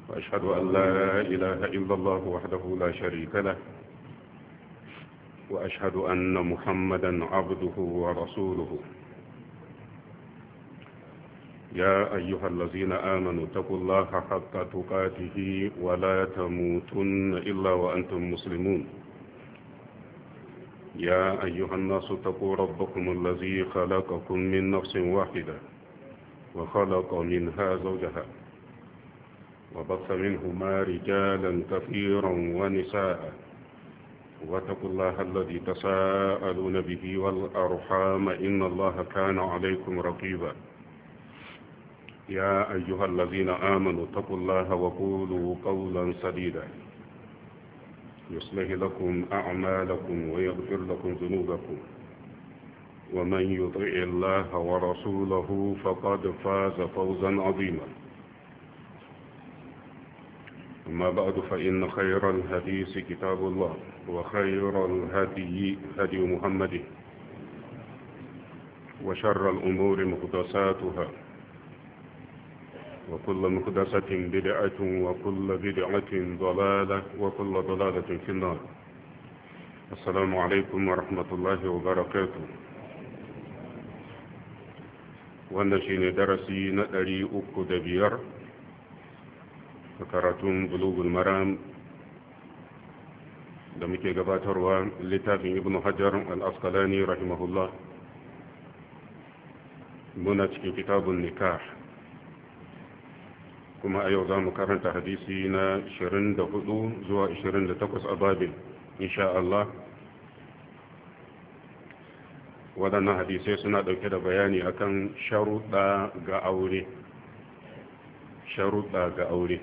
وأشهد أن لا إله إلا الله وحده لا شريك له وأشهد أن محمدا عبده ورسوله يا أيها الذين آمنوا اتقوا الله حق تقاته ولا تموتن إلا وأنتم مسلمون يا أيها الناس اتقوا ربكم الذي خلقكم من نفس واحدة وخلق منها زوجها وبث منهما رجالا كثيرا ونساء واتقوا الله الذي تساءلون به والأرحام إن الله كان عليكم رقيبا يا أيها الذين آمنوا اتقوا الله وقولوا قولا سديدا يصلح لكم أعمالكم ويغفر لكم ذنوبكم ومن يطع الله ورسوله فقد فاز فوزا عظيما أما بعد فإن خير الحديث كتاب الله وخير الهدي هدي محمد وشر الأمور محدثاتها وكل محدثة بدعة وكل بدعة ضلالة وكل ضلالة في النار. السلام عليكم ورحمة الله وبركاته. ونشين درسي نتري أكد فكرتم بلوغ المرام دمكي قباتر لتافي ابن حجر الأسقلاني رحمه الله منتك كتاب النكاح kuma a yau za mu karanta hadisi na 24 zuwa 28 a babin insha Allah. Waɗannan hadisai suna ɗauke da bayani akan sharuɗa ga aure. Sharuɗa ga aure.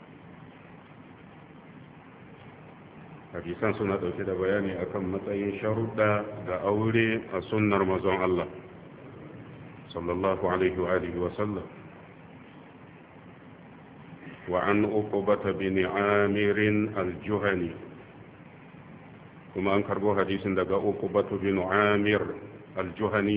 Hadisan suna ɗauke da bayani akan matsayin sharuɗa ga aure a sunnar manzon Allah sallallahu alaihi wa alihi wa sallam. وعن عقبة بن عامر الجهني كما أنكر به حديث دقاء عقبة بن عامر الجهني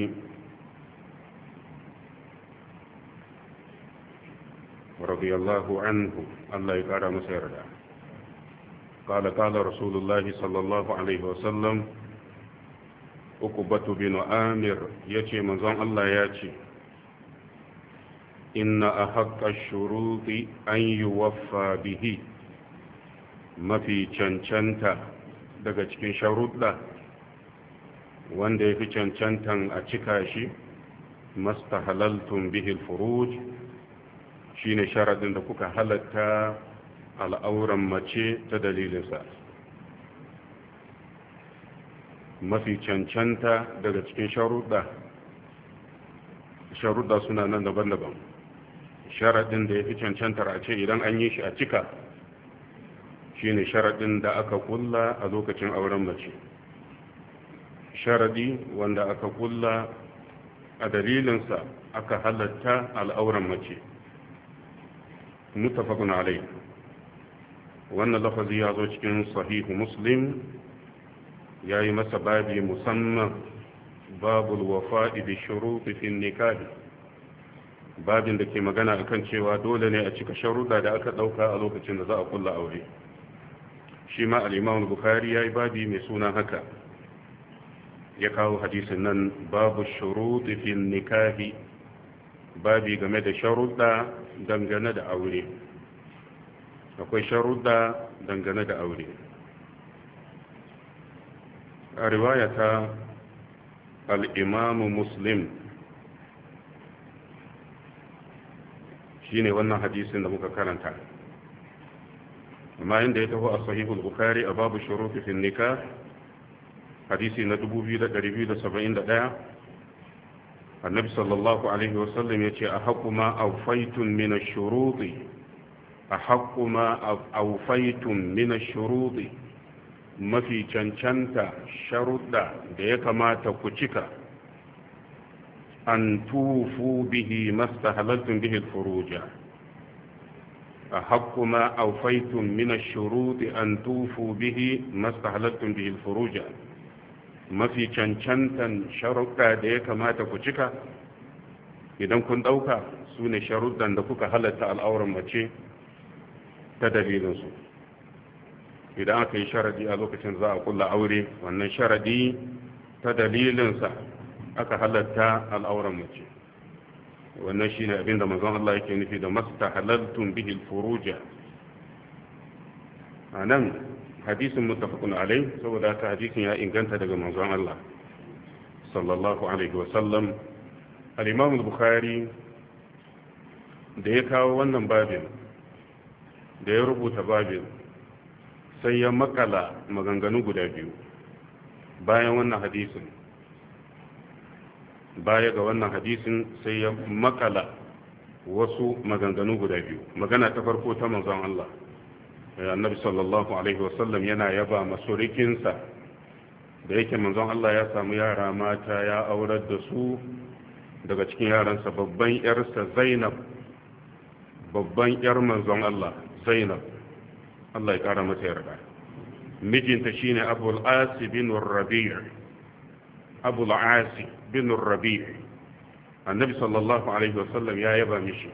رضي الله عنه الله يقرأ مسيرنا قال رسول الله صلى الله عليه وسلم عقبة بن عامر يتي منظم الله ياتي إن أحق الشروط أن يوفى به ما في cancanta daga cikin sharuɗa wanda ya fi cancantan a cika shi mastahalaltun bihil furuj shine sharadin da kuka halatta al'auran mace ta dalilinsa. Mafi cancanta daga cikin sharuɗa suna nan daban-daban. Sharaɗin da ya fi cancantar a ce idan an yi shi a cika shi ne sharaɗin da aka kulla a lokacin auren mace. Sharaɗi wanda aka kulla a dalilinsa aka halatta al'auran mace. Muttafaqun alayhi. Wannan lafazi ya zo cikin sahihu Muslim, ya yi masa babi musamman babul wafa'i bi shuruti fi nikahi, babin da ke magana akan cewa dole ne a cika sharuɗa da aka ɗauka a lokacin da za a kulla aure. Shi ma al-Imam Bukhari ya yi babi mai suna haka, ya kawo hadisin nan babu shuruti fi nikahi, babi game da sharuɗa dangane da aure. Akwai sharuɗa dangane da aure. A riwayata al-Imam Muslim shine wannan hadisin da muka karanta, amma inda ya taho a sahihul bukhari a babu shuruti fi nikah hadisi na 2271 annabi sallallahu alaihi wasallam yace a haqqu ma awfaytum min ash-shuruti ahaqqu ma awfaytum min ash-shuruti mafi cancanta sharuɗa da ya kamata ku cika أن توفوا به ما استحللتم به الفروج أحق ما أوفيتم من الشروط أن توفوا به ما استحللتم به الفروج ما في cancantan sharuɗa da ya kamata ku cika idan kun ɗauka su ne sharuɗan da kuka halatta al'auran mace ta dalilinsu. Idan aka yi sharadi a lokacin za a kulla aure, wannan sharadi ta dalilinsa aka halatta al'auran mace. Wannan shine abinda manzon Allah yake nufi da mastahalaltum bihi al-furuja. Anan hadisin muttafaqun alai, saboda ta hadisin ya inganta daga manzon Allah sallallahu alaihi wa sallam. Al-Imam al-Bukhari da ya kawo wannan babin, da ya rubuta babin, sai ya makala maganganu guda biyu bayan wannan hadisin. Baya ga wannan hadisin sai ya makala wasu maganganu guda biyu. Magana ta farko ta manzon Allah, annabi sallallahu alaihi wasallam yana yaba masurikinsa da yake manzon Allah ya samu yara mata ya aurar da su. Daga cikin yaransa babban yarsa Zainab, babban yar manzon Allah Zainab, Allah ya kara mata yarda. Mijinta shine Abul Asi bin Rabi'. Abul Asi bin Rabi'. Annabi sallallahu alaihi wasallam ya yaba mishi.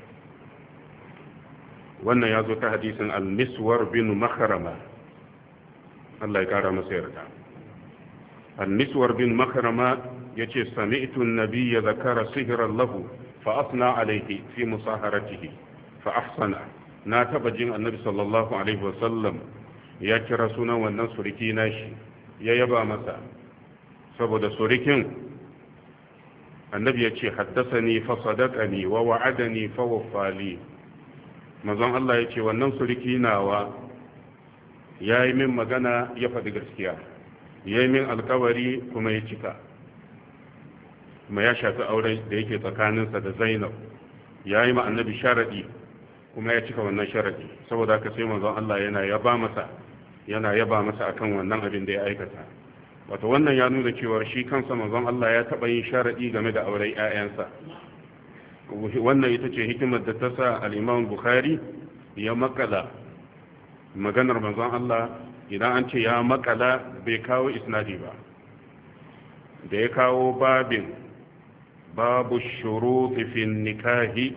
Wannan ya zo ta hadisin Al-Miswar bin Makhrama, Allah ya kara masa yarda. Al-Miswar bin Makhrama yace sami'tu an-nabiyya dhakara sihran lahu fa asna alayhi fi musaharatihi fa ahsana. Na taba jin annabi sallallahu alaihi wasallam ya kira sunan wannan suriki nashi, ya yaba masa saboda surikin. Annabi ya ce haddasani fa sadaqani wa wa'adani fa wafali. Manzon Allah ya ce wannan suriki nawa yayi min magana ya faɗi gaskiya, yayi min alkawari kuma ya cika. Kuma ya shafi auren da yake tsakaninsa da Zainab, yayi ma annabi sharadi kuma ya cika wannan sharadi. Saboda haka sai manzon Allah yana yaba masa akan wannan abin da ya aikata. Wato wannan ya nuna cewa shi kansa manzon Allah ya taba yin sharadi game da auren ƴaƴansa. Wannan ita ce hikimar da ta sa al-Imam Bukhari ya makala maganar manzon Allah. Idan an ce ya makala, bai kawo isnadi ba. Da ya kawo babu shuruti fi nikahi,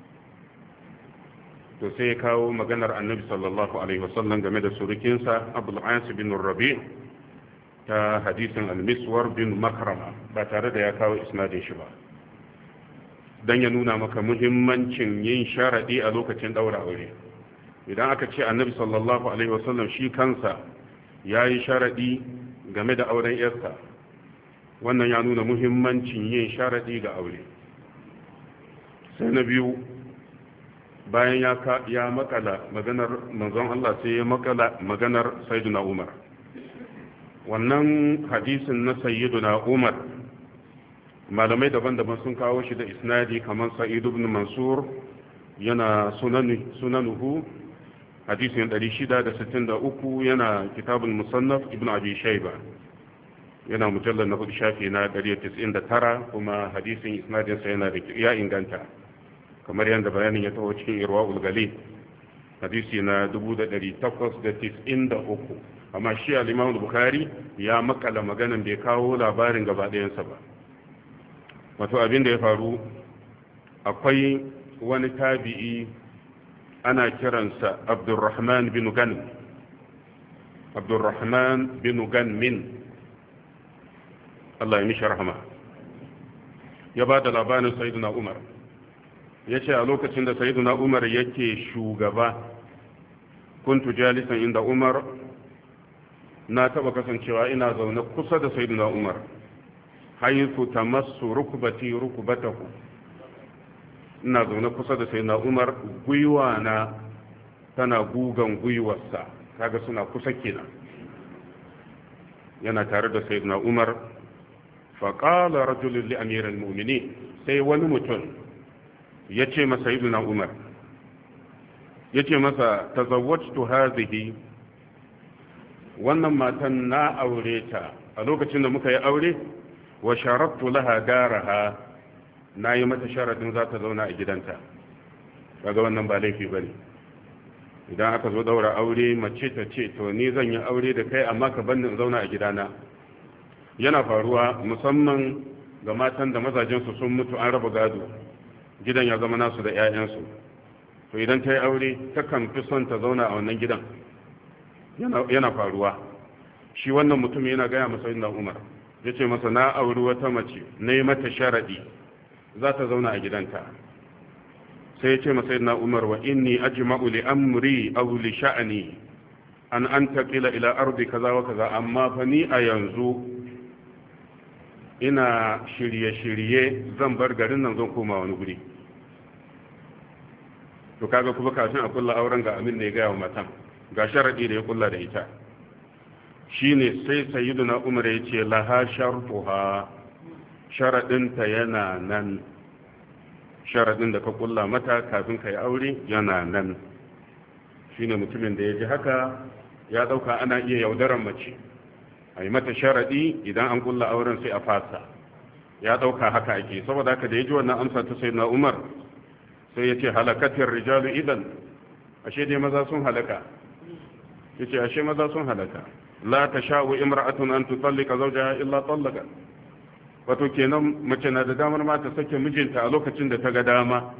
to sai ya kawo maganar annabi sallallahu alaihi wasallam game da surukinsa Abul As bin Rabi' ta hadisin Al-Miswar bin Makhrama, ba tare da ya kawo isnadin shi ba, dan ya nuna maka muhimmancin yin sharadi a lokacin daura aure. Idan aka ce annabi sallallahu alaihi wasallam shi kansa yayi sharadi game da auren yarsa, wannan ya nuna muhimmancin yin sharadi ga aure. Sai na biyu, bayan ya makala maganar manzon Allah, sai ya makala maganar sayyiduna Umar. Wannan hadisin na sayyiduna Umar, malamai daban-daban sun kawo shi da isnadi, kamar Sa'id ibn Mansur yana sunanuhu hadisin 663, yana kitabul musannaf ibn Abi Shayba yana mujallar na 4 shafi na 199, kuma hadisin isnadinsa yana da ya inganta, kamar yadda bayanin ya taho cikin Irwaul Galil hadisi na 1893. Amma shi al-Imam Bukhari ya makala maganan, bai kawo labarin gaba ɗayansa ba. Wato abin da ya faru, akwai wani tabi'i ana kiransa Abdurrahman bin Ganmin, Allah ya mishi rahama. Ya ba da labarin Sayyidina Umar. Ya ce a lokacin da Sayyidina Umar yake shugaba, kuntu jalisan inda Umar, na taba kasancewa ina zaune kusa da Sayyidina Umar, haythu tamassu rukbatahu. Ina zaune kusa da Sayyidina Umar, gwiwa na tana gugan gwiwarsa, kaga suna kusa kenan. Yana tare da Sayyidina Umar. Faƙala rajulun li amiral mu'minin, sai wani mutum ya ce masa Sayyidina Umar, ya ce masa tazawwajtu hadhihi, wannan matan na aure ta a lokacin da muka yi aure, wa sharattu laha daraha, na yi mata sharadin za ta zauna a gidanta. Kaga wannan ba laifi bane. Idan aka zo daura aure, mace ta ce to ni zan yi aure da kai amma ka banni in zauna a gidana. Yana faruwa musamman ga matan da mazajensu sun mutu, an raba gado, gidan ya zama nasu da 'ya'yansu. to idan ta yi aure takan fi son ta zauna a wannan gidan yana faruwa. Shi wannan mutum yana gaya masa sayyidina Umar, ya ce masa na auri wata mace na yi mata sharaɗi za ta zauna a gidanta. Sai ya ce masa sayyidina Umar, wa inni ajma'u li amri aw li sha'ni an antaqila ila ardi kaza wa kaza, amma fa ni a yanzu ina shirye-shirye zan bar garin nan zan koma wani guri. To kaga kuma kafin a kulla auren ga amin da ya gaya wa matan ga sharadi da ya kulla da ita, shine sai sayyiduna Umar ya ce laha shartuha, sharadinta yana nan, sharadin da ka kulla mata kafin ka yi aure yana nan. Shine mutumin da ya ji haka ya dauka ana iya yaudaran mace a yi mata sharadi idan an kulla auren sai a fasa, ya dauka haka ake. Saboda haka da ya ji wannan amsa ta sayyiduna Umar sai ya ce halakatin rijalu idan, ashe dai maza sun halaka. Ya ce ashe maza sun halaka. La ta sha'u imra'atun an tutallika zawjaha illa tallaka. Wato kenan mace na da damar ma ta sake mijinta a lokacin da ta ga dama.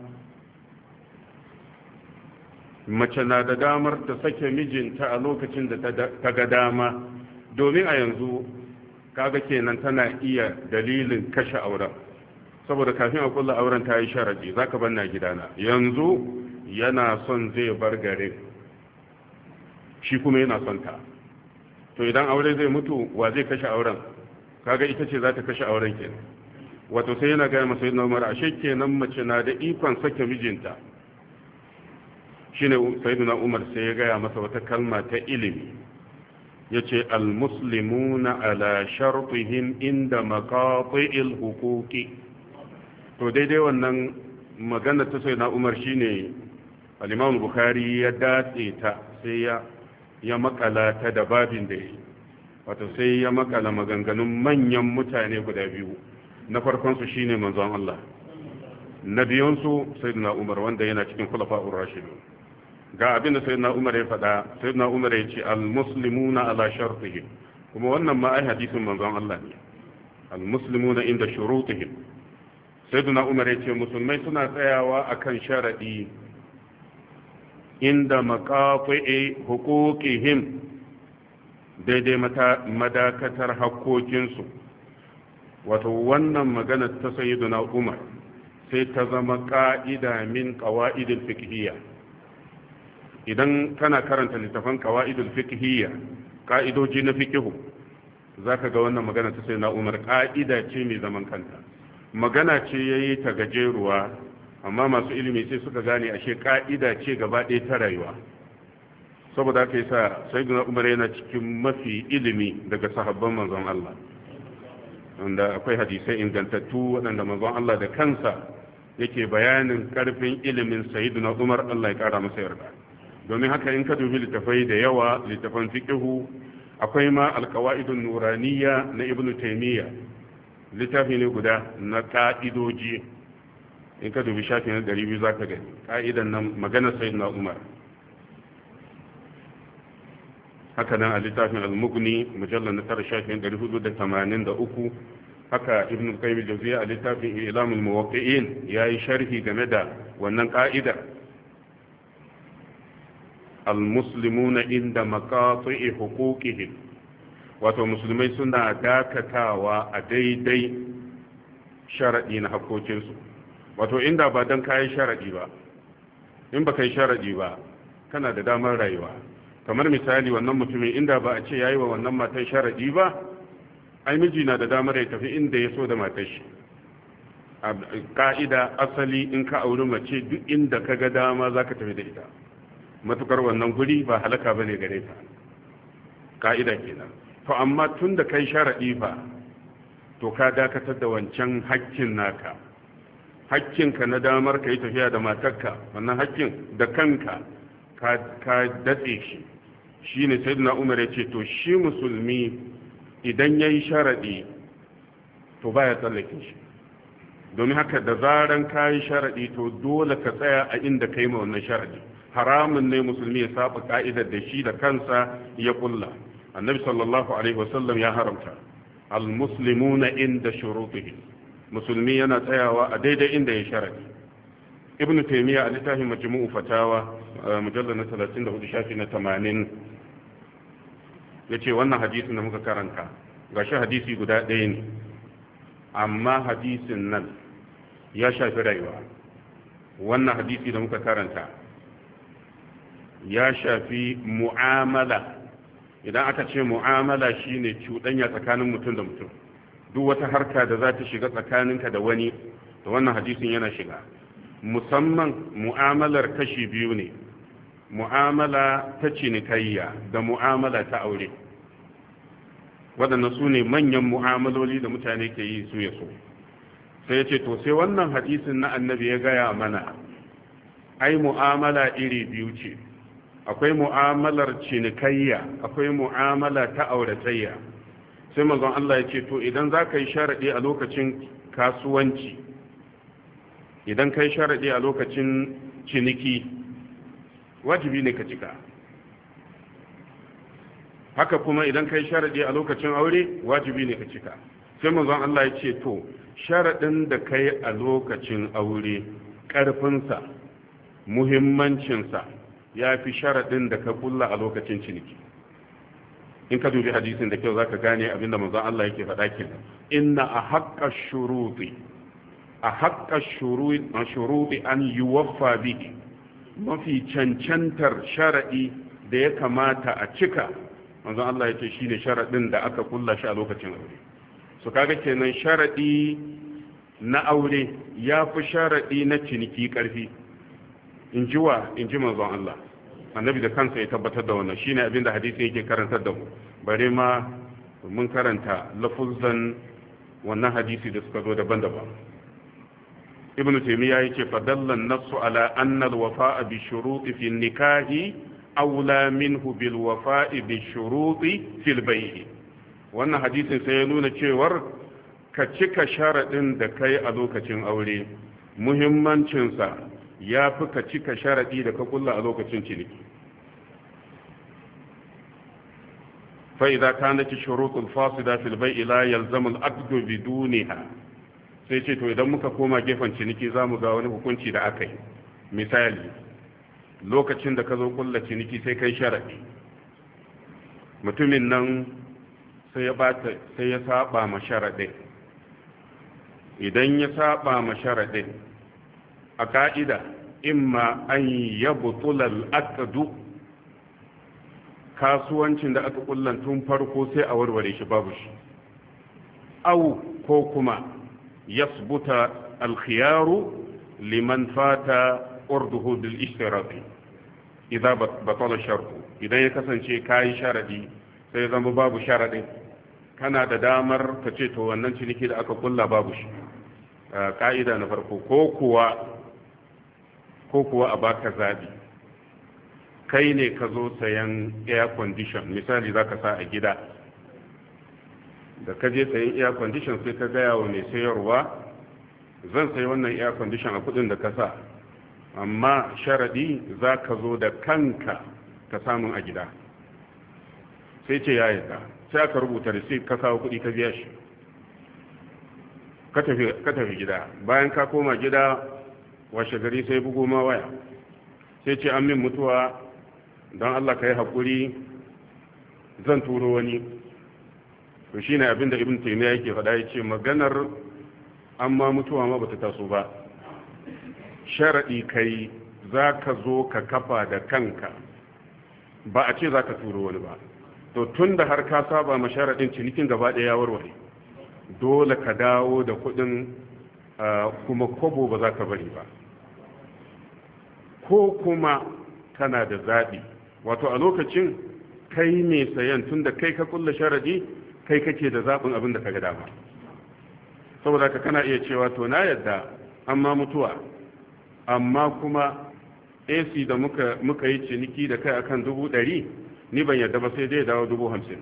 Mace na da damar ta sake mijinta a lokacin da ta ga dama, domin a yanzu kaga kenan tana iya dalilin kashe auren. Saboda kafin a kulla auren ta yi sharadi, za ka banna gidana, yanzu yana son zai bar garin, shi kuma yana son ta. To idan aure zai mutu wa zai kashe auren? Kaga ita ce za ta kashe auren kenan. Wato sai yana gaya masa sayyidina Umar, ashe kenan mace na da ikon sake mijinta. Shine sayyidina Umar sai ya gaya masa wata kalma ta ilimi, yace al-muslimuna ala shartihim inda maqati'il huquqi. To daidai wannan magana ta sayyidina Umar shine al-Imam Bukhari ya datse ta, sai ya makala ta da babin da yi. Wato sai ya makala maganganun manyan mutane guda biyu. Na farkon su shine manzon Allah, na biyun su sayyidina Umar wanda yana cikin khulafa'ur rashidun. Ga abin da sayyidina Umar ya faɗa, sayyidina Umar ya ce al-muslimuna ala shartihim, kuma wannan ma ai hadisin manzon Allah ne. Al-muslimuna inda shurutihim. Sayyidina Umar ya ce musulmai suna tsayawa akan sharadi inda maqati'i huquqihim, daidai madakatar hakkokinsu. Wato wannan magana ta sayyidina Umar sai ta zama ka'ida min qawaidil fiqhiyya. Idan kana karanta littafin qawaidul fiqhiyya, ka'idoji na fiqhu, zaka ga wannan magana ta sayyidina Umar ka'ida ce mai zaman kanta. Magana ce yayi ta gajeruwa, amma masu ilimi sai suka gane ashe ka'ida ce gaba ɗaya ta rayuwa. Saboda haka yasa sayyidina Umar yana cikin mafi ilimi daga sahabban manzon Allah, wanda akwai hadisai ingantattu waɗanda manzon Allah da kansa yake bayanin karfin ilimin sayyidina Umar, Allah ya kara masa yarda. Domin haka in ka dubi littafai da yawa, littafan fiqhu, akwai ma alqawaidun nuraniyya na Ibn Taymiyyah, littafi ne guda na ka'idoji. In ka dubi shafi na 200 zaka gani ka'idan nan magana sayyidina Umar. Haka nan a littafin al-Mughni mujallal na 9 shafin 483, haka Ibn Qayyim al-Jawziyya a littafin Ilamul Muwaqqi'in yayi sharhi game da wannan ka'idar. Al-muslimuna inda maqati'i huquqihim, wato musulmai suna dakatawa a daidai sharadi na hakokinsu. Wato inda ba dan kai sharadi ba, in ba kai sharadi ba kana da damar rayuwa. Kamar misali wannan mutumin inda ba a ce yayi wa wannan matan sharadi ba, ai miji na da damar ya tafi inda ya so da matar shi. A ka'ida asali in ka auri mace duk inda ka ga dama zaka tafi da ita, matukar wannan guri ba halaka bane gare ta. Ka'ida kenan. To amma tun da kai sharadi fa, to ka dakatar da wancan hakkin naka, hakkinka na damar ka yi tafiya da matarka, wannan hakkin da kanka ka datse shi. Shi ne sayyidina Umar ya ce to shi musulmi idan ya yi sharaɗi to ba ya tsallake shi. Domin haka da zaran ka yi sharaɗi to dole ka tsaya a inda ka yi ma wannan sharaɗi. Haramun ne musulmi ya saba ka'idar da shi da kansa ya kulla. Annabi sallallahu alaihi wasallam ya haramta al-muslimuna inda shurutihim, musulmi yana tsayawa a daidai inda ya sharaɗi. ibn taymiya a littafin majmu'u fatawa mujallal na 34 shafi na 80 yace wannan hadisin da muka karanta gashi hadisi guda ɗaya ne amma hadisin nan ya shafi rayuwa. Wannan hadisi da muka karanta ya shafi mu'amala. Idan aka ce mu'amala shine cuɗanya tsakanin mutum da mutum, duk wata harka da za ta shiga tsakaninka da wani, da wannan hadisin yana shiga. Musamman mu'amalar kashi biyu ne, mu'amala ta cinikayya da mu'amala ta aure. Waɗannan su ne manyan mu'amaloli da mutane ke yi su ya so. Sai ya ce to sai wannan hadisin na annabi ya gaya mana ai mu'amala iri biyu ce, akwai mu'amalar cinikayya, akwai mu'amala ta auratayya. Sai manzon Allah ya ce to idan za ka yi sharaɗi a lokacin kasuwanci, idan ka yi sharaɗi a lokacin ciniki, wajibi ne ka cika. Haka kuma idan ka yi sharaɗi a lokacin aure, wajibi ne ka cika. Sai manzon Allah ya ce to sharaɗin da ka yi a lokacin aure, ƙarfinsa, muhimmancinsa ya fi sharaɗin da ka kulla a lokacin ciniki. In ka dubi hadisin da kyau za ka gane abinda manzon Allah yake faɗa kenan. Inna a haƙƙa shuruɗi an yuwaffa bihi, mafi cancantar sharaɗi da ya kamata a cika, manzon Allah ya ce shine sharaɗin da aka kulla shi a lokacin aure. So kaga kenan sharaɗi na aure ya fi sharaɗi na ciniki ƙarfi. In ji manzon Allah, annabi da kansa ya tabbatar da wannan, shine abinda hadisi yake karantar da mu. Bare ma mun karanta lafuzan wannan hadisi da suka zo daban-daban. Ibn Taymiyyah yake fadallan nasu ala anna al-wafa'a bi shuruti fi nikahi aula minhu bil wafa'i bi shuruti fil bay'i. Wannan hadisin sai ya nuna cewar ka cika sharadin da kai a lokacin aure, muhimmancinsa ya fi ka cika sharadi da ka kulla a lokacin ciniki. fa idza kanat ash-shurut al-fasida fil bay'i la yalzamu al-aqd bidunha. Sai ce to idan muka koma gefen ciniki zamu ga wani hukunci da aka yi. Misali, lokacin da ka zo kulla ciniki sai kai sharadi, mutumin nan sai ya saba ma sharadin. Idan ya saba ma sharadin, a ka'ida imma an yabtula al-aqd, kasuwancin da aka kullan tun farko sai a warware shi babu shi, au ko kuma yasbuta al-khiyaru liman fata urduhu bil ishtirati idza batala shartu. Idan ya kasance kai sharadi sai zama babu sharadin, kana da damar ka ce to wannan ciniki da aka kulla babu shi. Ka'ida na farko, ko kuwa a baka zabi, kai ne ka zo sayan air condition, misali za ka sa a gida, da ka je sayan air condition sai ka gaya wa mai sayarwa zan sayi wannan air condition a kudin da ka sa, amma sharadi za ka zo da kanka ka samun a gida. Sai ce ya yarda, sai aka rubuta receipt, ka kawo kudi ka biya shi, ka tafi gida. Bayan ka koma gida washe gari sai bugo ma waya, sai ce an min mutuwa don Allah ka yi haƙuri zan turo wani. To shi ne abinda Ibn Taymiyyah yake faɗa, ya ce maganar amma mutuwa ma bata taso ba. Sharaɗi kai za ka zo ka kafa da kanka, ba a ce za ka turo wani ba. To tun da har ka saba ma sharaɗin, cinikin gaba ɗaya ya warware, dole ka dawo da kuɗin, kuma kobo ba za ka bari ba. Ko kuma kana da zaɓi, wato a lokacin kai ne sayan, tun da kai ka kulla sharaɗi, kai kake da zaɓin abin da ka ga dama. Saboda ka kana iya cewa to na yadda amma mutuwa, amma kuma AC da muka yi ciniki da kai akan 100,000, ni ban yadda ba, sai dai dawo 50,000.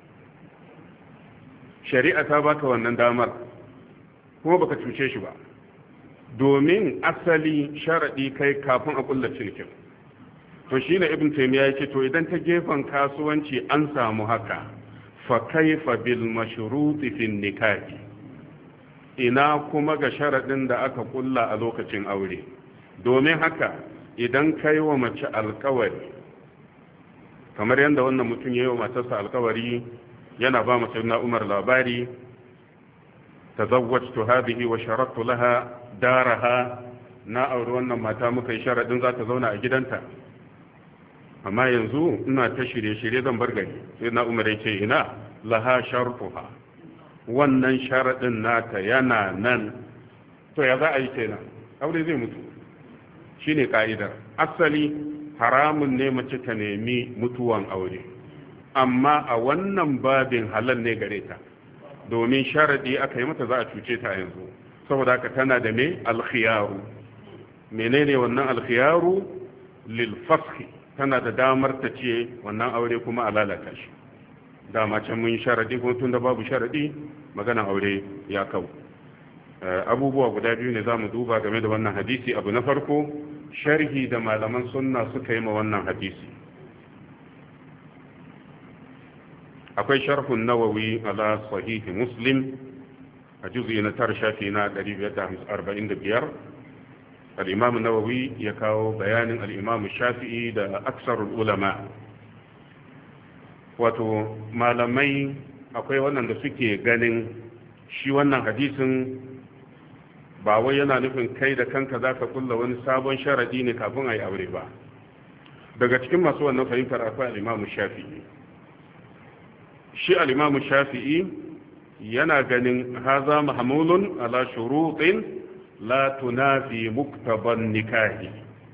Shari'a ta baka wannan damar kuma baka cuce shi ba, domin asali sharaɗi kai kafin a kulla cinikin. To shine Ibn Taymiyyah yake to idan ta gefen kasuwanci an samu haka, fa kaifa bil mashruti fi nikahi, ina kuma ga sharaɗin da aka kulla a lokacin aure. domin haka idan kai wa mace alkawari kamar yadda wannan mutum ya yi wa matarsa alkawari yana ba mace na Umar labari tazawwajtu hadhihi wa sharadtu laha daraha na auri wannan mata muka yi sharadin za ta zauna a gidanta amma yanzu ina ta shirye-shirye zan bar gari sai na Umar ya ce ina laha shartuha wannan sharadin nata yana nan to ya za a yi kenan aure zai mutu shine ka'idar asali haramun ne mace ta nemi mutuwan aure amma a wannan babin halal ne gare ta domin sharadi aka yi mata za a cuce ta yanzu saboda haka tana da me alkhiyaru menene wannan alkhiyaru lil fasxi tana da damar ta ce wannan aure kuma a lalata shi dama can mun sharadi kuma tun da babu sharadi magana aure ya kau abubuwa guda biyu ne zamu duba game da wannan hadisi abu na farko sharhi da malaman sunna suka yi ma wannan hadisi akwai sharhun nawawi ala sahihi muslim a juzi na tar shafi na 545 al-imam nawawi ya kawo bayanin al-imam shafi'i da aksarul ulama wato malamai akwai wannan da suke ganin shi wannan hadisin ba wai yana nufin kai da kanka za ka kulla wani sabon sharadi ne kafin a yi aure ba daga cikin masu wannan fahimtar akwai al'imamu shafi'i shi al'imamu shafi'i yana ganin haza mahamulun ala shuruɗin la tunafi muktaban nikahi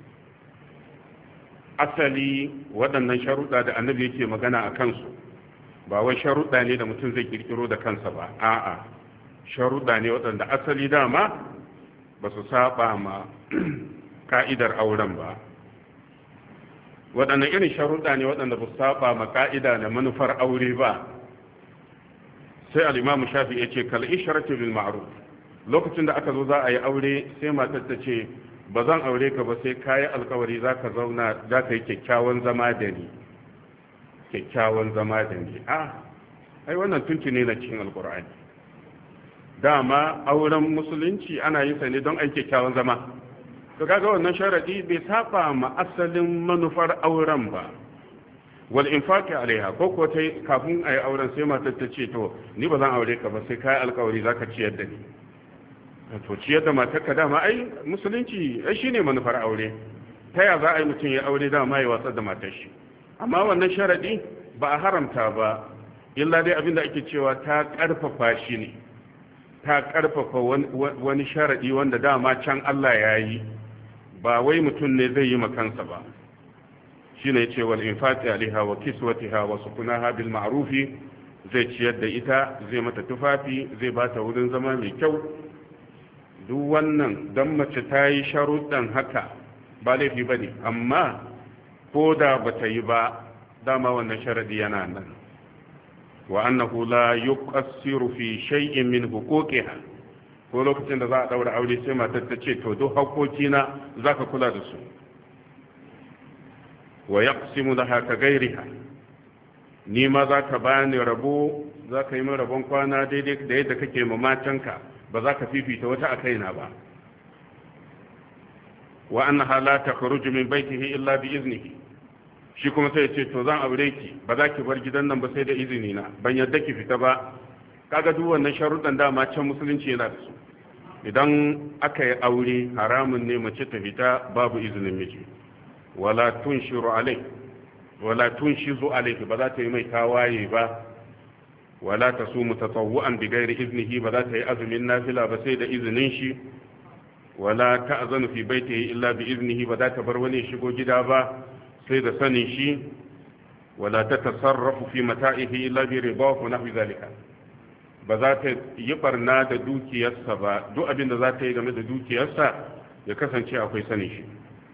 asali waɗannan sharuɗa da annabi yake magana a kansu ba wai sharuɗa ne da mutum zai kirkiro da kansa ba a'a sharuɗa ne waɗanda asali dama ba su saba ma ka'idar auren ba waɗannan irin sharuɗa ne waɗanda ba su saba ma ka'ida da manufar aure ba sai al'imamu shafi ya ce kal isharatu bil ma'ruf lokacin da aka zo za a yi aure sai matar ta ce ba zan aure ka ba sai kayi alkawari za ka zauna za ka yi kyakkyawan zama da ni kyakkyawan zama da ni ai wannan tunci ne na cikin alkur'ani dama auren musulunci ana yin sa ne don ai kyakkyawan zama to kaga wannan sharadi bai saba ma asalin manufar auren ba wal infaqi alaiha ko ko tai kafin ayi auren sai matar ta ce to ni ba zan aure ka ba sai kai alkawari zaka ciyar da ni to ciyar da matarka dama ai musulunci ai shine manufar aure ta ya za a yi mutum ya aure dama ya watsar da matar shi amma wannan sharadi ba a haramta ba illa dai abinda ake cewa ta karfafa shi ne ta karfafa wani sharadi wanda dama can Allah ya yi ba wai mutum ne zai yi makansa ba shine yace wal infaqi alaiha wa kiswatiha wa sukunaha bil ma'rufi zai ciyar da ita zai mata tufafi zai bata wurin zama mai kyau duk wannan dan mace ta yi sharuɗan haka ba laifi bane amma ko da bata yi ba dama wannan sharadi yana nan wa annahu la yuqassiru fi shay'in min huquqiha ko lokacin da za a daura aure sai matar ta ce to duk haƙoƙina zaka kula da su wa yaqsimu laha ka ghairiha ni ma zaka bani rabo zaka yi min rabon kwana daidai da yadda kake ma matanka ba za ka fifita wata a kaina ba wa annaha la takhruju min baytihi illa bi iznihi shi kuma sai ya ce to zan aure ki ba za ki bar gidan nan ba sai da izini na ban yadda ki fita ba kaga duk wannan sharuɗan dama can musulunci yana da su idan aka yi aure haramun ne mace ta fita babu izinin miji wala tunshiru alai wala tunshizu alaihi ba za ta yi mai tawaye ba wala tasumu tatawwu'an bi ghairi iznihi ba za ta yi azumin nafila ba sai da izinin shi wala ta'zanu fi baitihi illa bi iznihi ba za ta bar wani shigo gida ba sai da sanin shi wala ta tasarrafu fi mata'ihi illa bi ridahu nahwi zalika ba za ta yi barna da dukiyarsa ba duk abin da za ta yi game da dukiyarsa ya kasance akwai sanin shi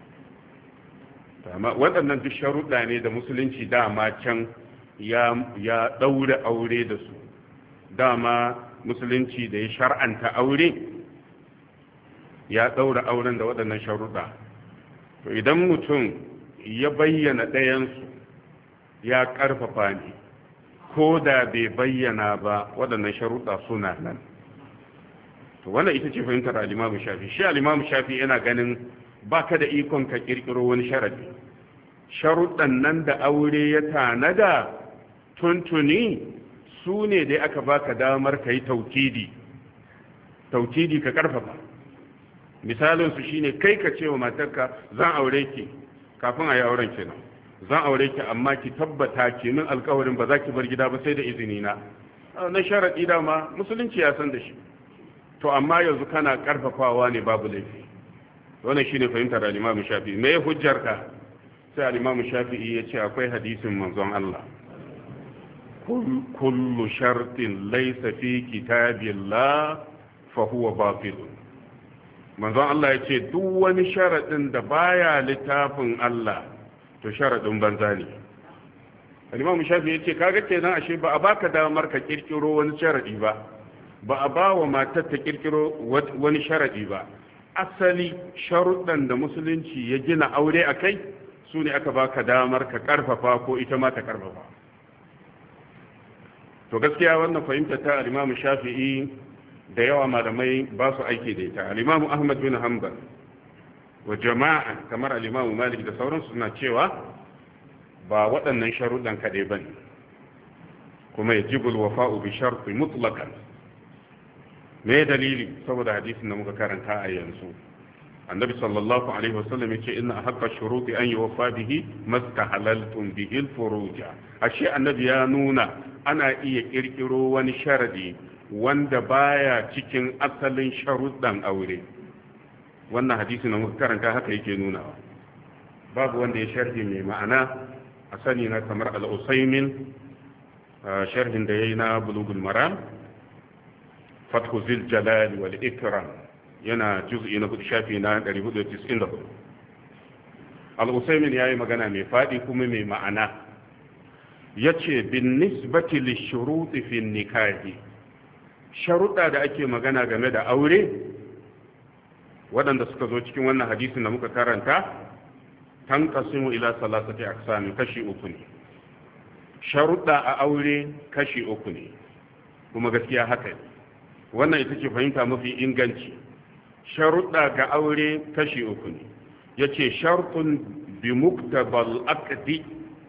amma waɗannan duk sharuɗa ne da musulunci dama can ya ɗaure aure da su dama musulunci da ya shar'anta aure ya ɗaure auren da waɗannan sharuɗa to idan mutum ya bayyana ɗayansu ya ƙarfafa ne ko da bai bayyana ba waɗannan sharuɗa suna nan to wannan ita ce fahimtar alimamu shafi shi alimamu shafi yana ganin baka da ikon ka kirkiro wani sharadi. Sharuɗan nan da aure ya tanada tuntuni su ne dai aka baka damar ka yi taukidi ka karfafa. Misalinsu shine kai ka ce wa matarka zan aure ki kafin a yi auren kenan, zan aure ki amma ki tabbata ki min alkawarin ba za ki bar gida ba sai da izini na sharaɗi dama musulunci ya san da shi, to amma yanzu kana karfafawa ne babu laifi. wannan shine fahimtar al-Imam Shafi'i. me hujjarka? sai al-Imam Shafi'i ya ce akwai hadisin manzon Allah, kullu shartin laysa fi kitabillah fa huwa batil. manzon Allah ya ce duk wani sharadin da baya littafin Allah to sharadin banza ne. al-Imam Shafi'i ya ce kaga kenan ashe ba a baka damar ka kirkiro wani sharadi ba a ba wa matar ta kirkiro wani sharadi ba. asali sharuɗan da musulunci ya gina aure a kai su ne aka baka damar ka karfafa ko ita ma ta karfafa. to gaskiya wannan fahimta ta al-Imam Shafi'i da yawa malamai ba su aiki da ita. al-Imam Ahmad bin Hanbal wa jama'a kamar al-Imam Malik da sauransu suna cewa ba waɗannan sharuɗan kaɗai bane, kuma yajibul wafa'u bi sharti mutlaqan. me dalili? saboda hadisin da muka karanta a yanzu, annabi sallallahu alaihi wasallam yace inna ahqqa shuruti an yuwaffa bihi mastahalaltum bihi al-furuja. ashe annabi ya nuna ana iya kirkiro wani sharadi wanda baya cikin asalin sharuɗan aure. wannan hadisin da muka karanta haka yake nunawa. babu wanda ya sharhi mai ma'ana a sani na kamar al-Usaymin sharhin da yayi na Bulughul Maram, fathu zil jalal wal ikram, yana juz'i na 4 shafi na 494. al-Usaymin yayi magana mai fadi kuma mai ma'ana. yace bin nisbati lishurut fi nikahi, sharuɗa da ake magana game da aure waɗanda suka zo cikin wannan hadisin da muka karanta, tanqasimu ila salasati aqsam, kashi uku ne. sharuɗa a aure kashi uku ne, kuma gaskiya haka ne. wannan ita ce fahimta mafi inganci. sharuɗa ga aure kashi uku ne. yace shartun bi muktabal aqdi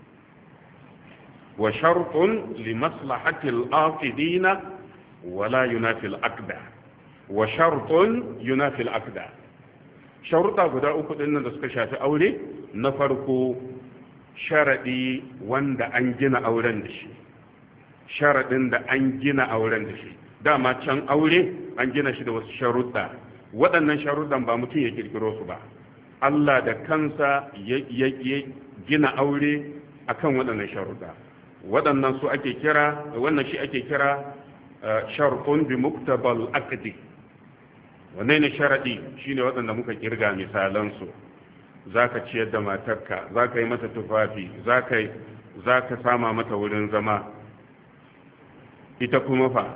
wa shartun li maslahati al-aqidina wala yunafi al-aqda wa shartun yunafi al-aqda. sharuɗa guda uku din nan da suka shafi aure, na farko sharadi wanda an gina auren da shi, sharadin da an gina auren da shi. dama can aure an gina shi da wasu sharuɗa. waɗannan sharuɗan ba mutum ya kirkiro su ba, Allah da kansa ya gina aure akan waɗannan sharuɗa. waɗannan su ake kira, wannan shi ake kira shartun bi muktabal aqdi. wannan ne sharadi shine waɗanda muka kirga misalan su. zaka ciyar da matarka, zaka yi mata tufafi, zaka sama mata wurin zama, ita kuma fa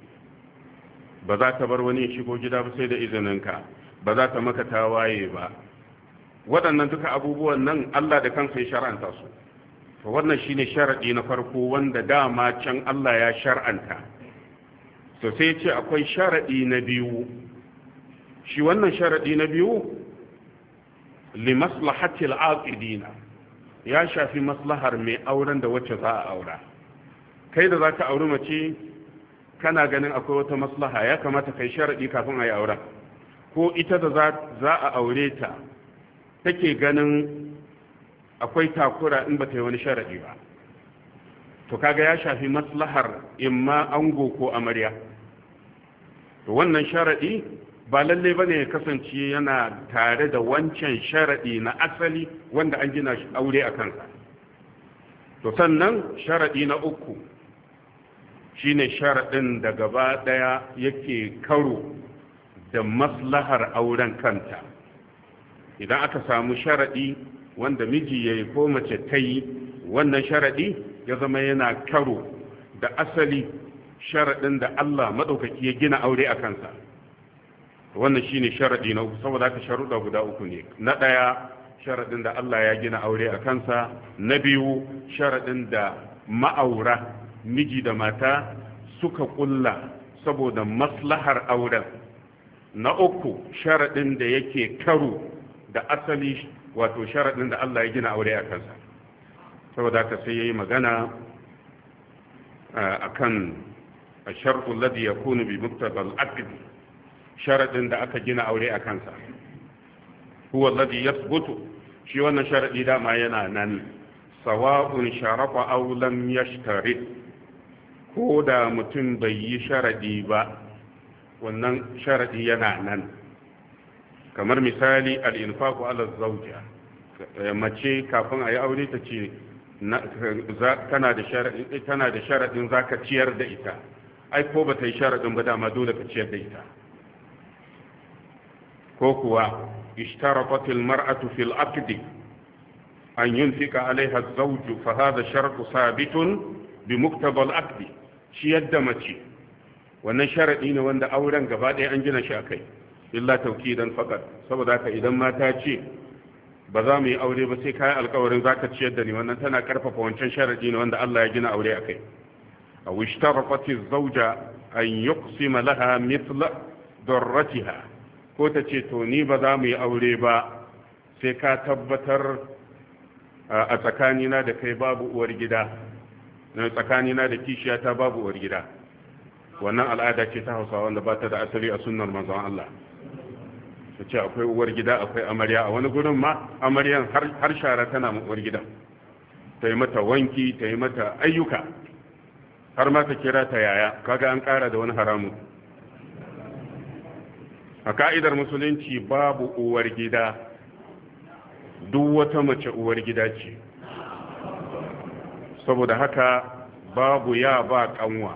ba za ta bar wani shigo gida ba sai da izininka, ba za ta maka tawaye ba. waɗannan duka abubuwan nan Allah da kansa ya shar'anta su. to wannan shine sharadi na farko wanda dama can Allah ya shar'anta. to sai ya ce akwai sharadi na biyu. shi wannan sharadi na biyu li maslahati al-aqidina, ya shafi maslahar mai auren da wacce za a aura. kai da za ka auri mace kana ganin akwai wata maslaha, ya kamata kai sharadi kafin a yi auren. ko ita da za a aure ta take ganin akwai takura in ba ta yi wani sharadi ba, to kaga ya shafi maslahar imma ango ko amarya. to wannan sharadi ba lalle bane ya kasance yana tare da wancan sharadi na asali wanda an gina aure a kansa. to sannan sharadi na uku shine sharadin da gaba daya yake karo da maslahar auren kanta. idan aka samu sharadi wanda miji yayi ko mace ta yi, wannan sharadi ya zama yana karo da asali sharadin da Allah madaukaki ya gina aure a kansa, wannan shine sharadi na uku. saboda haka sharuɗa guda uku ne. na ɗaya sharadin da Allah ya gina aure a kansa, na biyu sharadin da ma'aura miji da mata suka kulla saboda maslahar auren, na uku sharadin da yake karo da asali wato sharadin da Allah ya gina aure a kansa. saboda haka sai yayi magana akan ashartu alladhi yakunu bi muqtadal aqd, sharadin da aka gina aure a kansa. huwa alladhi yathbutu, shi wannan sharadi dama yana nan, sawa'un sharafa aw lam yashtarit, ko da mutum bai yi sharadi ba wannan sharadi yana nan. kamar misali al-infaqu ala zawja, mace kafin a yi aure ta ce tana da sharadin zaka ciyar da ita, ai ko ba ta yi sharadin ba dama dole ka ciyar da ita. ko kuwa اشترطت المرأة في العقد أن ينفق عليها الزوج فهذا الشرط ثابت بمقتضى العقد. shi yadda mace wannan sharadi ne wanda auren gaba ɗaya an gina shi akai, illa tawkidan faqat. saboda haka idan mata ce ba za mu yi aure ba sai kai alƙawarin zaka ciyar da ni, wannan tana karfafa wancan sharadi ne wanda Allah ya gina aure akai. aw ishtarafat az-zawja an yuqsima laha mithla darratiha, ko ta ce to ni ba za mu yi aure ba sai ka tabbatar a tsakanina da kai babu uwar gida, tsakanina da kishiyata babu uwar gida. wannan al'ada ce ta Hausawa wanda ba ta da asali a sunnar manzon Allah. ta ce akwai uwar gida akwai amarya, a wani gurin ma amaryan har shara tana uwar gidan, ta yi mata wanki, ta yi mata ayyuka, har ma ta kira ta yaya. kaga an ƙara da wani haramu. a ka'idar musulunci babu uwar gida, duk wata mace uwar gida ce. saboda haka babu ya ba kanwa,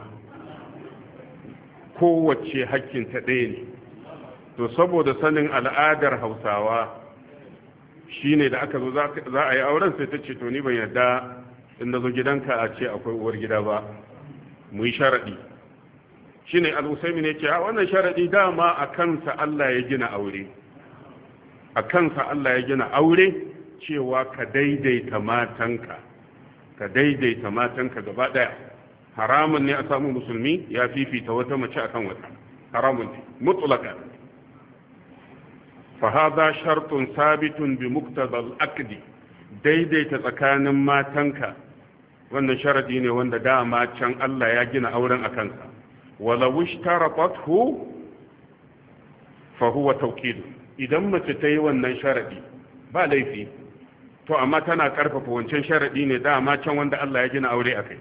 kowace hakkinta ɗaya ne. to saboda sanin al'adar Hausawa shine da aka zo za a yi auren sai ta ce to ni ban yarda in na zo gidanka a ce akwai uwar gida ba, mu yi sharaɗi. shine al-Usaymi ne ce wannan sharadi dama a kansa Allah ya gina aure, a kansa Allah ya gina aure, cewa ka daidaita matanka gaba daya. haramun ne a samu musulmi ya fifita wata mace akan wata, haramun ne mutlaka. fa hadha shartun sabitun bi muqtada al-aqd, daidaita tsakanin matanka wannan sharadi ne wanda dama can Allah ya gina auren a kansa. ولو اشترطته فهو توكيد. idan mace ta yi wannan sharadi ba laifi, to amma tana karfafa wancan sharadi ne dama can wanda Allah ya gina aure akai.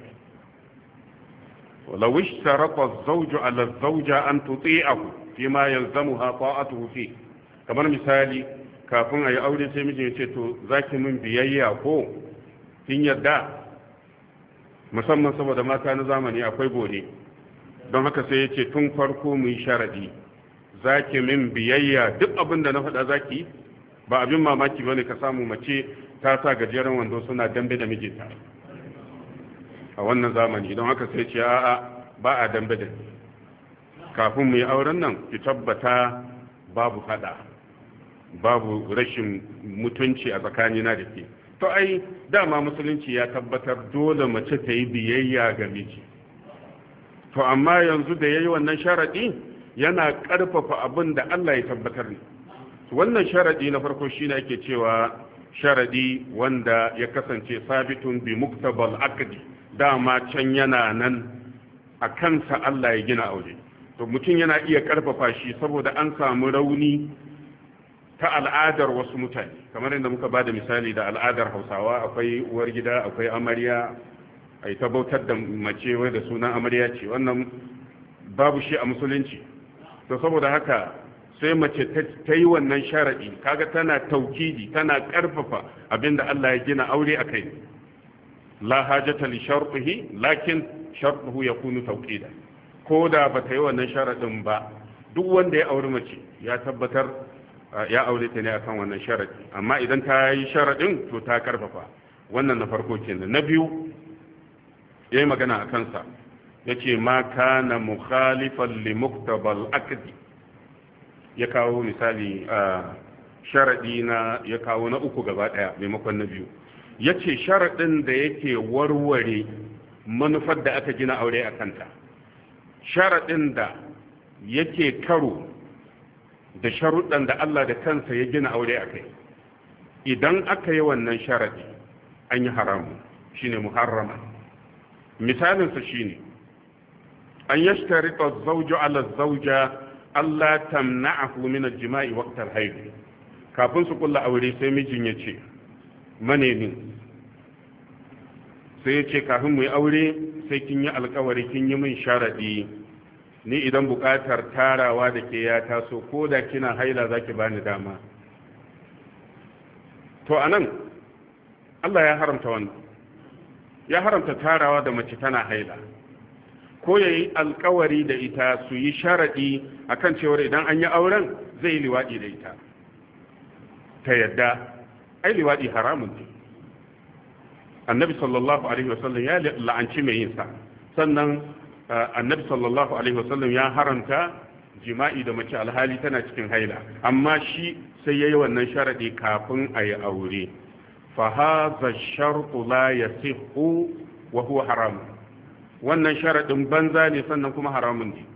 ولو اشترط الزوج على الزوجة أن تطيعه فيما يلزمها طاعته فيه. kamar misali kafin a yi aure sai mijin ya ce to zaki min biyayya ko kin yadda, musamman saboda mata na zamani akwai bore, don haka sai ya ce tun farko mu yi sharadi, zaki min biyayya duk abin da na faɗa zaki. ba abin mamaki bane ka samu mace ta sa gajeren wando suna dambe da mijinta a wannan zamani, don haka sai ce a'a ba a dambe da ni, kafin mu yi auren nan ki tabbata babu fada, babu rashin mutunci a tsakanina da ke. to ai dama musulunci ya tabbatar dole mace ta yi biyayya ga miji. to amma yanzu da yayi wannan sharadi yana karfafa abin da Allah ya tabbatar ne. wannan sharadi na farko shine ake cewa sharadi wanda ya kasance sabitun bi muktabal aqdi, dama can yana nan a kansa Allah ya gina aure. to mutum yana iya karfafa shi saboda an samu rauni ta al'adar wasu mutane, kamar yadda muka bada misali da al'adar Hausawa, akwai uwar gida akwai amarya, ai ta bautar da mace wai da sunan amarya ce, wannan babu shi a musulunci. to saboda haka sai mace ta yi wannan sharadi, kaga tana taukidi, tana karfafa abinda Allah ya gina aure akai. la hajata li shartihi lakin shartuhu yakunu tawqida. ko da ba ta yi wannan sharadin ba, duk wanda ya aure mace ya tabbatar ya aure ta ne akan wannan sharadi, amma idan ta yi sharadin to ta karfafa. wannan na farko kenan. na biyu ya yi magana a kansa, ya ce ma kana mukhalifan li muktabal aqdi. ya kawo misali sharadi ya kawo na uku gaba daya maimakon na biyu. ya ce sharadin da yake warware manufar da aka gina aure a kanta, sharadin da yake karo da sharuɗan da Allah da kansa ya gina aure a kai. idan aka yi wannan sharadi an yi haramu shine muharrama. Misalinsa shine an yashtarita az-zawju ala az-zawja Allah tamna'ahu min al-jima'i waqt al-hayd. Kafin su kulla aure sai mijin ya ce manemin sai ya ce kafin mu yi aure sai kin yi alkawari kin yi min sharadi ni idan buƙatar tarawa da ke ya taso ko da kina haila zaki bani dama. To anan Allah ya haramta wannan, ya haramta tarawa da mace tana haila, ko yayi alkawari da ita su yi sharadi akan cewa idan an yi auren zai liwadi da ita ta yadda. Ai liwadi haramun ne, annabi sallallahu alaihi wasallam ya la'anci mai yin sa. Sannan annabi sallallahu alaihi wasallam ya haramta jima'i da mace alhali tana cikin haila, amma shi sai yayi wannan sharadi kafin a yi aure. fa hadha ash-shartu la yasihhu wa huwa haram. Wannan sharadin banza ne sannan kuma haramun ne.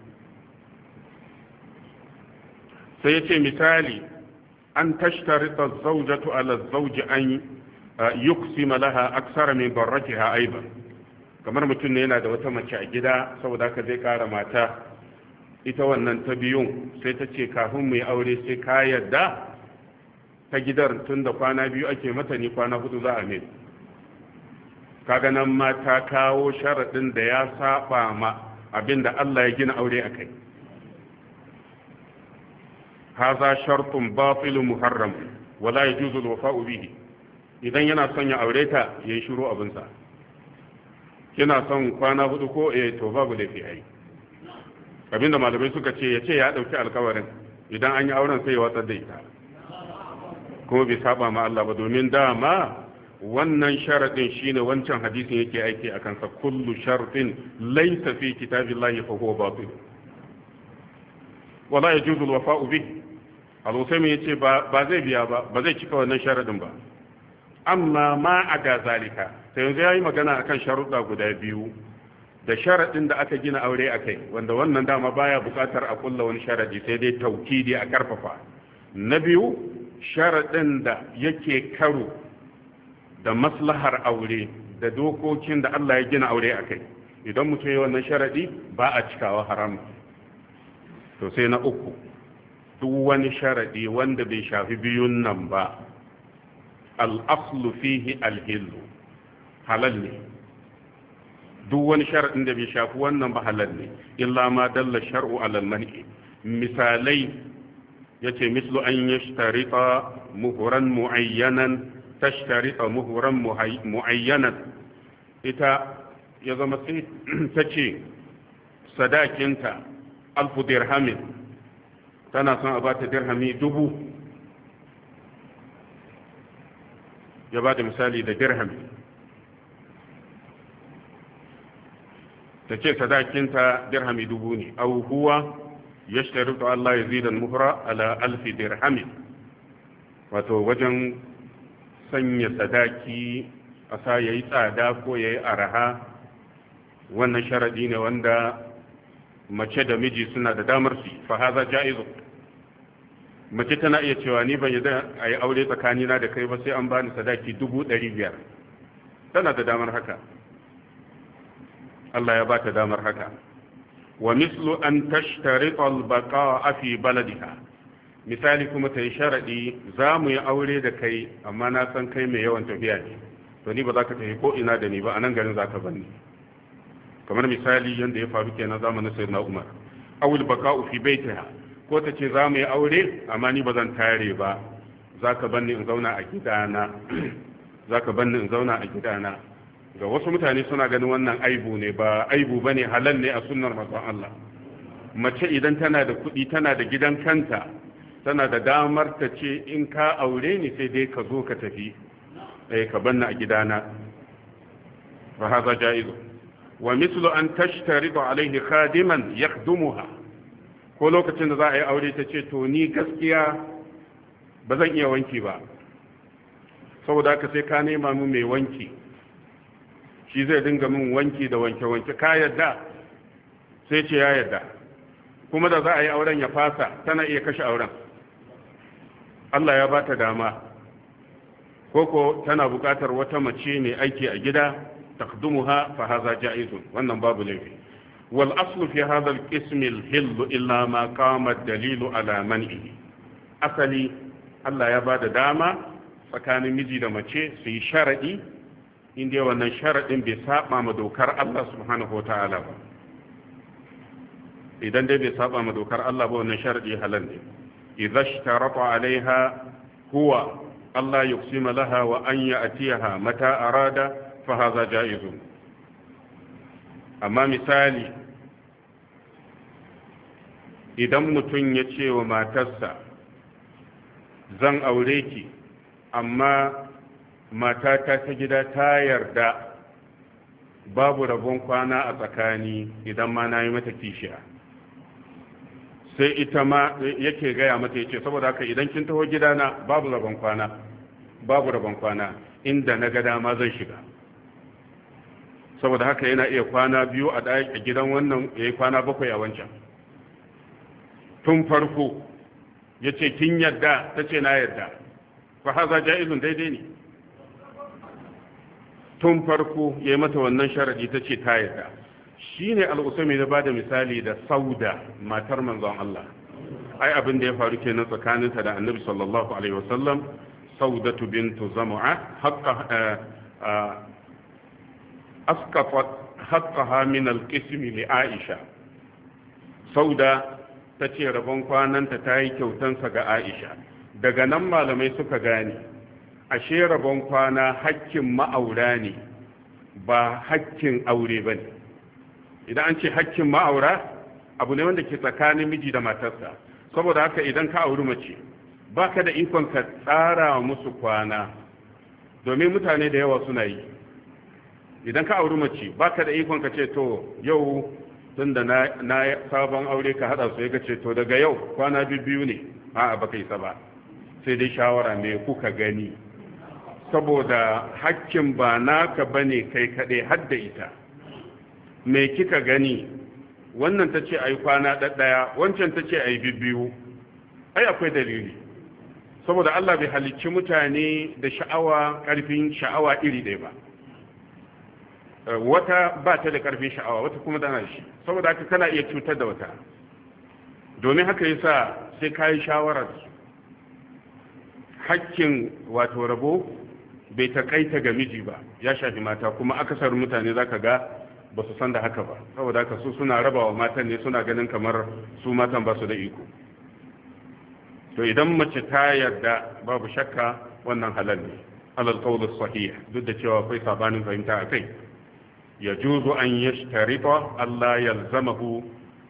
Sai yace misali an tashtarita az-zawjatu ala az-zawji an yuqsima laha aksara min darratiha aidan. Kamar mutum ne yana da wata mace a gida saboda haka zai kara mata, ita wannan ta biyun sai ta ce kafin mu yi aure sai ka yarda ta gidan tun da kwana biyu ake mata ni kwana 4 za a mai. Kaga nan ma ta kawo sharaɗin da ya saba ma abinda Allah ya gina aure a kai. haza shartun batilun muharram wala yajuzu al-wafa'u bihi. Idan yana son ya aure ta yayi shiru abinsa. Kina son kwana 4 ko to babu laifi ai. Abinda malamai suka ce yace ya dauki alkawarin idan an yi auren sai ya watsar da ita, kuma bai saba ma Allah ba, domin dama wannan sharadin shine wancan hadisin yake aiki akan sa, kullu shartin laysa fi kitabillahi fa huwa batil wala yajuzu alwafa'u bihi. Al-Usaimi yace ba zai biya ba zai cika wannan sharadin ba. Amma ma aga zalika, sai yanzu yayi magana akan sharuɗa guda biyu da sharadin da aka gina aure akai, wanda wannan dama baya bukatar a kulla wani sharadi sai dai taukidi a karfafa. Na biyu sharadin da yake karo da maslahar aure da dokokin da Allah ya gina aure akai, idan mutum ya wannan sharadi ba a cikawa haram. To sai na uku, duk wani sharadi wanda bai shafi biyun nan ba, al-aslu fihi al-hillu, halal ne. Duk wani sharadin da bai shafi wannan ba halal ne, illa ma dalla shar'u ala al-man'i. Misalai yace mislu an yashtarita muhran muayyanan, tashtarita muhran muayyanan. Ita ya zama sai tace sadakinta 1000 dirhamin, tana son a bata dirhami 1000. Ya bada misali da dirhami, ta ce sadakinta dirhami 1000 ne. Au huwa yashtaritu Allah yazida al-muhra ala 1000 dirhamin, wato wajen sanya sadaki a sa yayi tsada ko yayi araha, wannan sharadi ne wanda mace da miji suna da damar su. Fa haza jaizu. Mace tana iya cewa ni ban yadda a yi aure tsakanina da kai ba sai an bani sadaki 500,000. Tana da damar haka, Allah ya ba ta damar haka. Wa mislu an tashtarita al-baqa'a fi baladiha. Misali kuma ta yi sharadi, za mu yi aure da kai amma na san kai mai yawan tafiya ne, to ni ba za ka tafi ko ina da ni ba, a nan garin za ka banni. Kamar misali yadda ya faru kenan zamanin sayyidina Umar. Awul baqa'u fi baitiha, ko ta ce za mu yi aure amma ni ba zan tare ba, za ka banni in zauna a gidana. Za ka banni in zauna a gidana. Ga wasu mutane suna ganin wannan aibu ne, ba aibu bane, halal ne a sunnar manzon Allah. Mace idan tana da kuɗi, tana da gidan kanta, tana da damar ta ce in ka aure ni sai dai ka zo ka tafi, ka banni a gidana. Fa hadha jaizu. Wa mislu an tashtaritu alaihi khadiman yakhdumuha, ko lokacin da za a yi aure ta ce to ni gaskiya ba zan iya wanki ba, saboda haka sai ka nema mu mai wanki, shi zai dinga min wanki da wanke-wanke. Ka yadda? Sai ce ya yadda. Kuma da za a yi auren ya fasa, tana iya kashe auren. Allah ya ba ta dama. koko tana buƙatar wata mace mai aiki a gida takhdumuha fa hadha ja'izun, wannan babu laifi. wal aslu fi hadha al qism al hill illa ma qama ad dalilu ala man'ihi. asali Allah ya bada dama tsakanin miji da mace su yi sharadi inda wannan sharadin bai saba ma dokar Allah subhanahu wataala ba. idan dai bai saba ma dokar Allah ba wannan sharadi halal ne. idza ishtarata alaiha huwa Allah yuqsima laha wa an ya'tiyaha mata arada fa hadha jaizun. amma misali idan mutum ya ce wa matarsa zan aure ki amma matata ta gida ta yarda babu rabon kwana a tsakani idan ma na yi mata kishiya, sai ita ma yake gaya mata yace saboda haka idan kin taho gidana babu rabon kwana inda na ga dama zan shiga, saboda haka yana iya kwana biyu a gidan wannan yayi kwana 7 a wancan. tun farko yace kin yadda tace na yadda, fa haza jaizun, daidai ne. tun farko yayi mata wannan sharadi tace ta yadda. shine al-Usaimi da bada misali da Sauda matar manzon Allah. ai abin da ya faru kenan tsakaninta da Annabi sallallahu alaihi wasallam. Saudatu bintu Zam'a asqafat haqqaha min al-qism li Aisha. Sauda tace rabon kwananta tayi kyautansa ga Aisha. daga nan malamai suka gane ashe rabon kwana hakkin ma'aura ne ba hakkin aure bane. idan an ce hakkin ma'aura abu ne wanda ke tsakanin miji da matarsa, saboda haka idan ka auri mace baka da ikon ka tsara musu kwana, domin mutane da yawa suna yi. idan ka auri mace baka da ikon ka ce to yau tunda na sabon aure ka hada su ya ce to daga yau kwana biyu ne, a'a baka yi ba, sai dai shawara me kuka gani, saboda hakkin ba naka bane kai kaɗai hadda ita. me kika gani, wannan ta ce a yi kwana ɗaya wancan ta ce a yi biyu, ai akwai dalili, saboda Allah bai halicci mutane da sha'awa, ƙarfin sha'awa iri ɗaya ba. wata ba ta da ƙarfin sha'awa, wata kuma tana shi, saboda haka kana iya cutar da wata. domin haka yasa sai ka yi shawarar hakkin wato rabo bai taƙaita ga miji ba, ya shafi mata, kuma akasar mutane zaka ga ba su san da haka ba, saboda haka su suna rabawa matan ne, suna ganin kamar su matan ba su da iko. to idan mace ta yarda babu shakka wannan halal ne alal qawl sahih, duk da cewa akwai sabanin fahimta akai. yajuzu an yashtarita Allah yalzamahu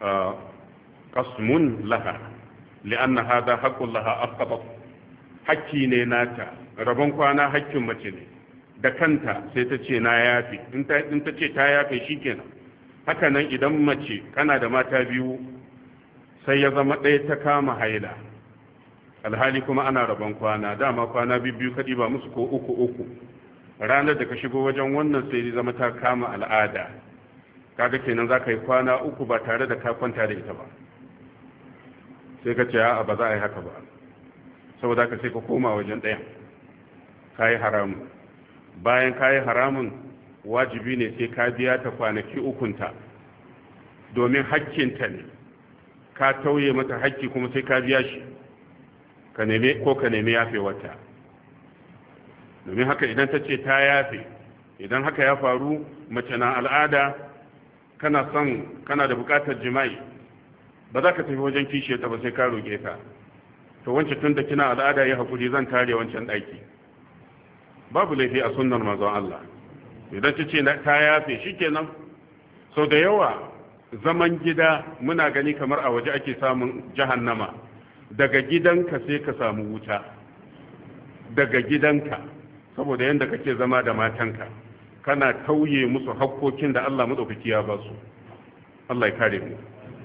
qasmun laha lianna hadha haqqun laha asqata. hakki ne nata, rabon kwana hakkin mace ne, da kanta sai ta ce na yafe, in ta ce ta yafe shikenan. haka nan idan mace kana da mata biyu sai ya zama ɗaya ta kama haila, alhali kuma ana rabon kwana, dama kwana biyu kaɗi ba musu ko uku, ranar da ka shigo wajen wannan sai ya zama ta kama al'ada, kaga kenan za ka yi kwana 3 ba tare da ka kwanta da ita ba, sai ka ce a ba za a yi haka ba, saboda ka sai ka koma wajen ɗayan, ka yi haramun. bayan ka yi haramun wajibi ne sai ka biya ta kwanaki 3 domin hakkinta ne, ka tauye mata hakki kuma sai ka biya shi, ka neme yafe wata. domin haka idan ta ce ta yafe, idan haka ya faru mace na al'ada kana da bukatar jima'i, ba za ka tafi wajen kishe ta ba sai ka roƙe ta, to wancan tun da kina al'ada ya haƙuri zan tare wancan ɗaki, babu laifi a sunnar manzon Allah. idan ta ce ta yafe shikenan. sau da yawa zaman gida muna gani kamar a waje ake samun jahannama, daga gidanka sai ka samu wuta, daga gidanka, saboda yadda kake zama da matanka kana tauye musu hakkokin da Allah madaukaki ya ba su. Allah ya kare mu.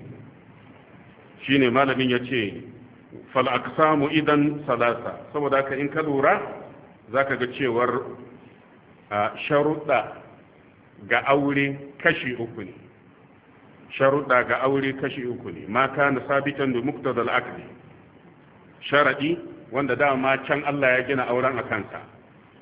shine malamin yace fal aqsamu idan salasa, saboda haka in ka lura zaka ga cewar sharuɗa ga aure kashi 3 ne. sharuɗa ga aure kashi 3 ne. ma kana sabitan bi muqtadal aqdi, sharadi wanda dama can Allah ya gina auren a kansa,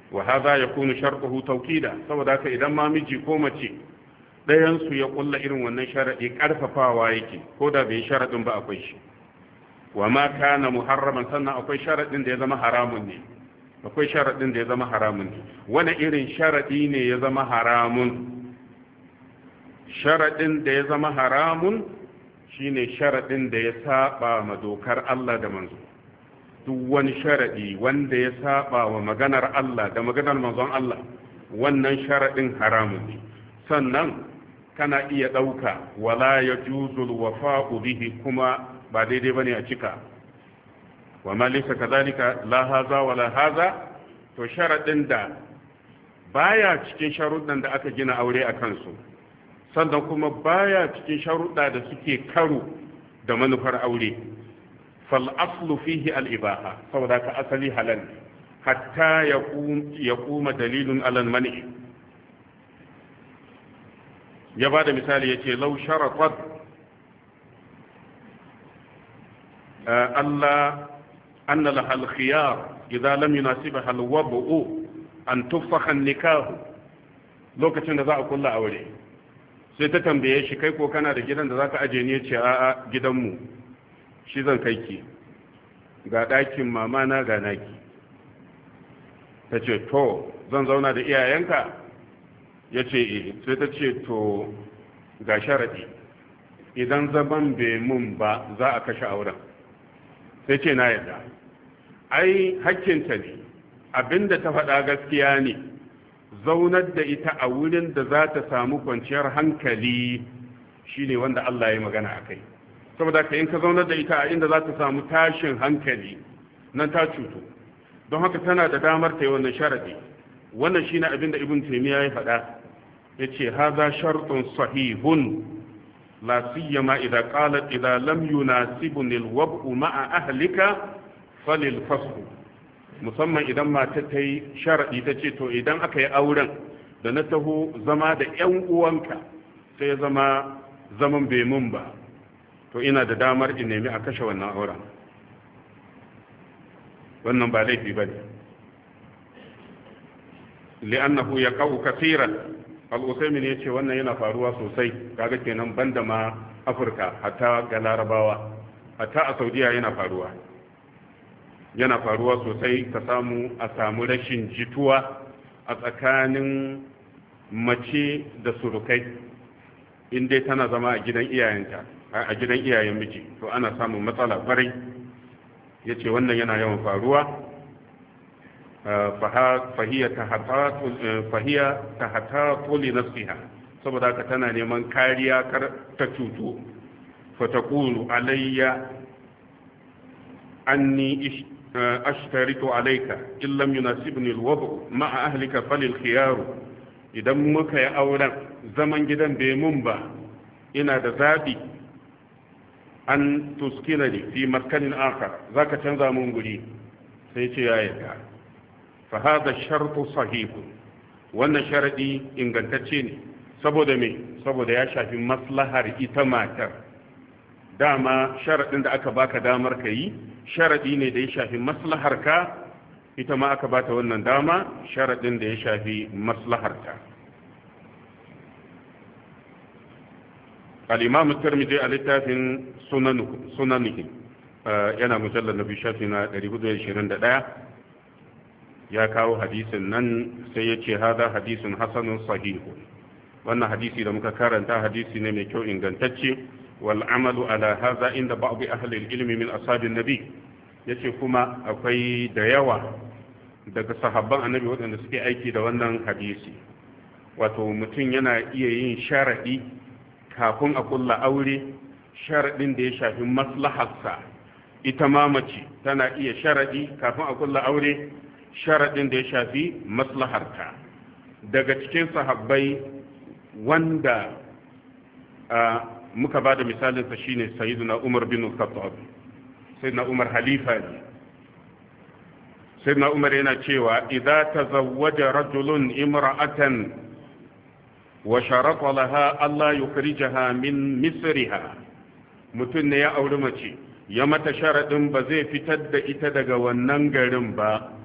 wa hadha yakunu shartuhu tawkida saboda haka idan ma miji ko mace ɗayan su ya kulla irin wannan sharadi karfafawa yake ko da bai sharadin ba akwai shi wa ma kana muharraman sannan akwai sharadin da ya zama haramun ne akwai sharadin da ya zama haramun ne wani irin sharadi ne ya zama haramun sharadin da ya zama haramun shine sharadin da ya saba ma dokar Allah da manzo duk wani sharadi wanda ya saba wa maganar Allah da maganar manzon Allah wannan sharadin haramun ne sannan kana iya dauka wala yajuzul wafa'u bihi kuma ba daidai bane a cika wa ma laysa kadhalika la haza wala haza to sharadin da baya cikin sharuɗan da aka gina aure a kansu sannan kuma baya cikin sharuɗa da suke karo da manufar aure fal aslu fihi al ibaha saboda ka asali halal hatta yaquma dalilun ala al mani ya bada misali yace law sharatat Allah anna laha al khiyar idza lam yunasibaha al wad'u an tufakha an nikah lokacin da za a kulla aure sai ta tambaye shi kai ko kana da gidan da zaka aje ni yace a'a gidanmu shi zan kai ki ga ɗakin mama na ga naki ta ce to zan zauna da iyayenka ya ce eh sai ta ce to ga sharaɗi idan zaman bai mun ba za a kashe auren sai ce na yadda ai hakkinta ne abinda ta faɗa gaskiya ne zaunar da ita a wurin da za ta samu kwanciyar hankali shine wanda Allah ya magana a kai saboda ka in ka zaunar da ita a inda za ta samu tashin hankali nan ta cutu don haka tana da damar ta yi wannan sharadi wannan shine abin da ibn taymiya ya faɗa yace haza shartun sahihun la siyama idza qalat idza lam yunasibuni alwab'u ma'a ahlika falil fasl musamman idan mata ta yi sharaɗi ta ce to idan aka yi auren da na taho zama da 'yan uwanka sai zama zaman bai mun ba to ina da damar in nemi a kashe wannan auren wannan ba laifi ba ne li'annahu ya kawo kasiran al'usaimin ya ce wannan yana faruwa sosai kaga kenan banda ma afirka hatta ga larabawa hatta a saudiya yana faruwa sosai ka a samu rashin jituwa a tsakanin mace da surukai in dai tana zama a gidan iyayenta a gidan iyayen miji to ana samun matsala kwarai yace wannan yana yawan faruwa fahiya tahatatu li nafsiha saboda ka tana neman kariya kar ta cutu fa taqulu alayya anni ashtaritu alayka in lam yunasibni alwadu ma'a ahlika falil khiyar idan muka yi auren zaman gidan bai mun ba ina da zabi an tuskinani fi maskanin akhar zaka canza mun guri sai ce ya yarda fa hada shartu sahih wannan sharadi ingantacce ne saboda me saboda ya shafi maslahar ita matar dama sharadin da aka baka damar ka yi sharadi ne da ya shafi maslahar ka ita ma aka bata wannan dama sharadin da ya shafi maslahar ta al-imam at-tirmidhi a littafin sunanihi yana mujallar nabi shafi na 421 ya kawo hadisin nan sai ya ce hada hadisin hasanun sahihu wannan hadisi da muka karanta hadisi ne mai kyau ingantacce wal amalu ala hadha inda ba'd ahli al-ilmi min ashabin nabi yace kuma akwai da yawa daga sahabban annabi waɗanda suke aiki da wannan hadisi wato mutum yana iya yin sharadi kafin a kulla aure sharadin da ya shafi maslaharsa ita ma mace tana iya sharadi kafin a kulla aure sharadin da ya shafi maslaharta daga cikin sahabbai wanda muka ba da misalinsa shine sayyiduna Umar bin Khattab sayyiduna Umar halifa ne sayyiduna Umar yana cewa idza tazawwaja rajulun imra'atan wa sharata laha alla yukhrijaha min misriha mutun ne ya auri mace ya mata sharadin ba zai fitar da ita daga wannan garin ba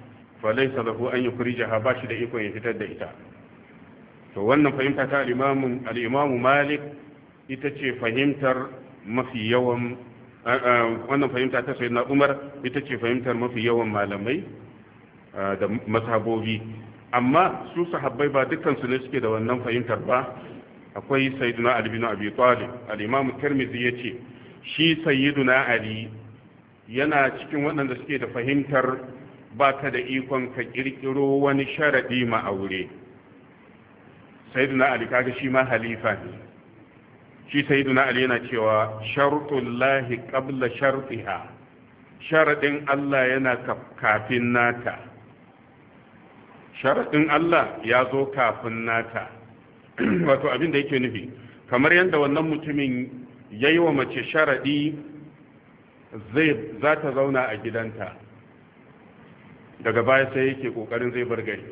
falaysa lahu an yukhrijaha ba shi da ikon ya fitar da ita. to wannan fahimta ta al-Imam Malik ita ce fahimtar mafi yawan wannan fahimta ta Sayyidina Umar ita ce fahimtar mafi yawan malamai da mazhabobi. amma su sahabbai ba dukkan su ne suke da wannan fahimtar ba. akwai Sayyidina Ali bin Abi Talib. al-Imam Tirmidhi yace shi Sayyidina Ali yana cikin waɗanda suke da fahimtar ba ka da ikon ka kirkiro wani sharadi ma aure. Sayyidina Ali kaga shi ma halifa ne. shi Sayyidina Ali yana cewa sharutullahi qabla shartiha, sharadin Allah yana kafin nata. sharadin Allah ya zo kafin nata. wato abin da yake nufi kamar yadda wannan mutumin yayi wa mace sharadi za ta zauna a gidanta, daga baya sai yake kokarin zai bar gari.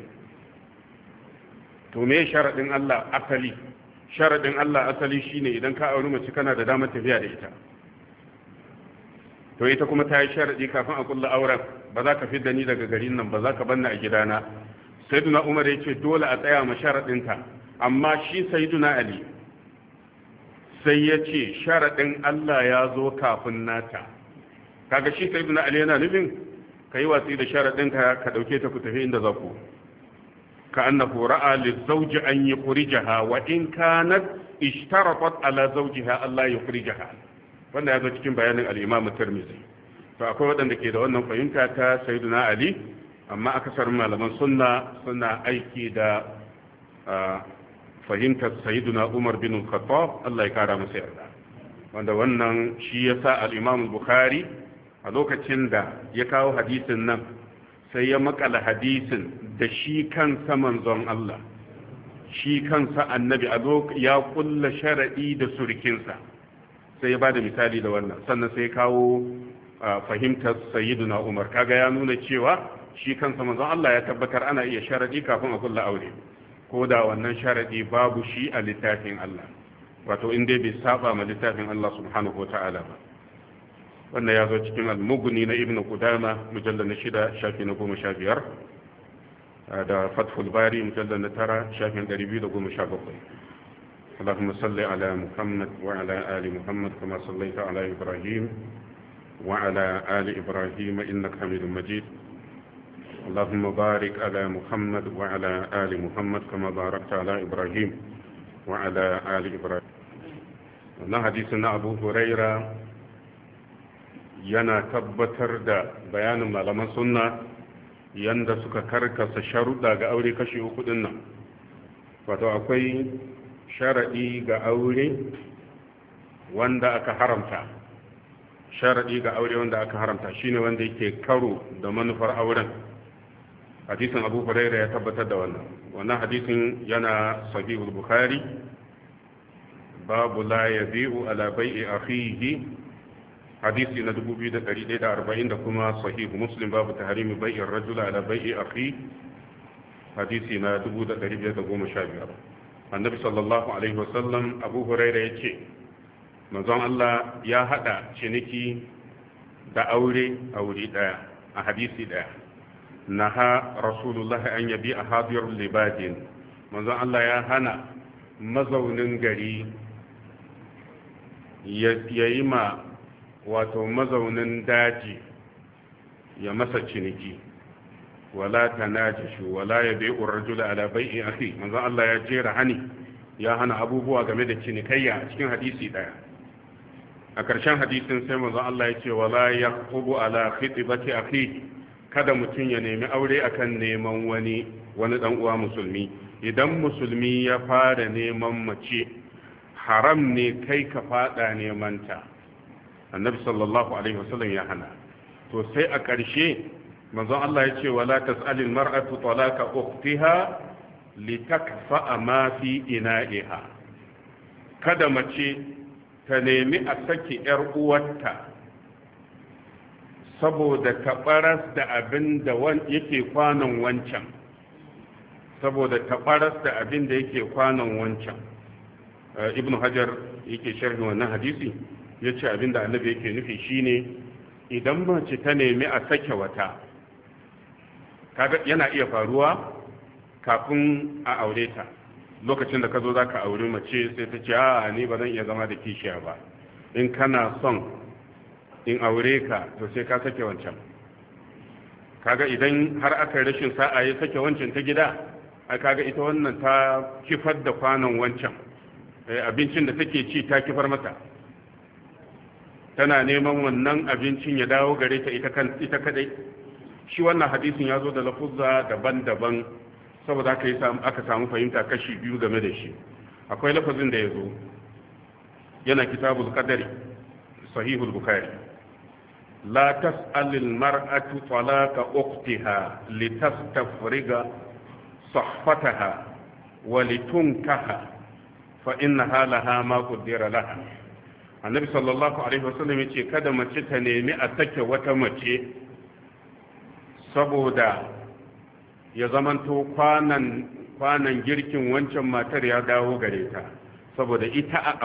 to me sharadin Allah asali? sharadin Allah asali shine idan ka auri mace kana da damar tafiya da ita. to ita kuma ta yi sharadi kafin a kulla auren, ba za ka fidda ni daga garin nan ba, za ka banna a gidana. Sayyiduna Umar ya ce dole a tsaya ma sharadinta. amma shi Sayyiduna Ali sai ya ce sharadin Allah ya zo kafin nata. kaga shi Sayyiduna Ali yana nufin kai watsi da sharadinka ka dauke ta ku tafi inda za ku. كأنه رأى للزوج أن يخرجها وإن كانت اشترطت على زوجها ألا يخرجها. wannan ya zo cikin bayanin al-Imam Tirmidhi. to akwai waɗanda ke da wannan fahimta ta Sayyidina Ali, amma akasarin malaman suna aiki da fahimtar Sayyidina Umar bin Khattab Allah ya kara masa yarda. wanda wannan shi yasa al-Imam Bukhari a lokacin da ya kawo hadisin nan sai ya makala hadisin da shi kansa manzon Allah, shi kansa annabi ya kulla sharadi da surkinsa, sai ya bada misali da wannan. sannan sai kawo fahimtar Sayyiduna Umar. kaga ya nuna cewa shi kansa manzon Allah ya tabbatar ana iya sharadi kafin a kulla aure, ko da wannan sharadi babu shi a littafin Allah, wato in dai bai saba ma littafin Allah subhanahu wataala ba. wannan ya zo cikin al-Mughni na Ibn Qudama mujallal na 6 shafi na 15 da Fathul Bari mujallal na 9 shafin 217. Allahumma salli ala Muhammad wa ala ali Muhammad kama sallaita ala Ibrahim wa ala ali Ibrahim innaka Hamidum Majid. Allahumma barik ala Muhammad wa ala ali Muhammad kama barakta ala Ibrahim wa ala ali Ibrahim. wannan hadisin na Abu Huraira yana tabbatar da bayanin malaman sunna yanda suka karkasa sharuɗa ga aure kashi uku din nan. wato akwai sharaɗi ga aure wanda aka haramta. sharaɗi ga aure wanda aka haramta shine wanda yake karo da manufar auren. hadisin Abu Hurairah ya tabbatar da wannan hadisin yana sahihul Bukhari, babu la yabi'u ala bai'i akhihi, hadisi na 2140, da kuma sahihu Muslim babu tahrimi bai'ir rajul ala bai'i akhi, hadisi na 1515. annabi sallallahu alaihi wasallam Abu Hurairah yace manzon Allah ya hada ciniki da aure daya a hadisi daya. naha rasulullahi an yabi a hadirul libadin, manzon Allah ya hana mazaunin gari yayi ma wato mazaunin daji ya masa ciniki. wala tanajishu wala yabi'u ar-rajulu ala bai'i akhi. manzo Allah ya jera ya hana abubuwa game da cinikayya a cikin hadisi daya. a ƙarshen hadisin sai manzo Allah ya ce wala yaqubu ala khitbati akhi, kada mutum ya nemi aure akan neman wani dan uwa musulmi. idan musulmi ya fara neman mace, haram ne kai ka fada neman ta. annabi sallallahu alaihi wasallam ya hana. to sai a ƙarshe manzon Allah ya ce wala tas'alil mar'atu talaqa ukhtiha litakfa ma fi ina'iha. kada mace ta nemi a saki yar uwarta saboda ta baras da abin da yake kwanon wancan, saboda ta baras da abin da yake kwanon wancan. ibnu hajar yake sharhi wannan hadisi, ya ce abinda annabi yake nufi shine idan mace ta nemi a sake wata, kaga yana iya faruwa kafin a aure ta. Lokacin da ka zo za ka auri mace sai ta ce a ni ba zan iya zama da kishiya ba, in kana son in aure ka to sai ka sake wancan. Kaga idan har aka rashin sa'a ya sake wancan ta gida, a kaga ita wannan ta kifar da kwanon wancan, abincin da take ci ta kifar mata, tana neman wannan abincin ya dawo gare ta ita kadai. Shi wannan hadisin ya zo da lafuzza daban-daban, saboda aka samu fahimta kashi biyu game da shi. Akwai lafazin da ya zo yana kitabul qadari sahihul bukhari, la tas'alil mar'atu talaqa ukhtiha litastafriga sahfataha wa litunkaha fa innaha laha ma qaddara laha. Annabi sallallahu alaihi wasallam yace kada mace ta nemi a sake wata mace saboda ya zamanto kwanan girkin wancan matar ya dawo gare ta, saboda ita a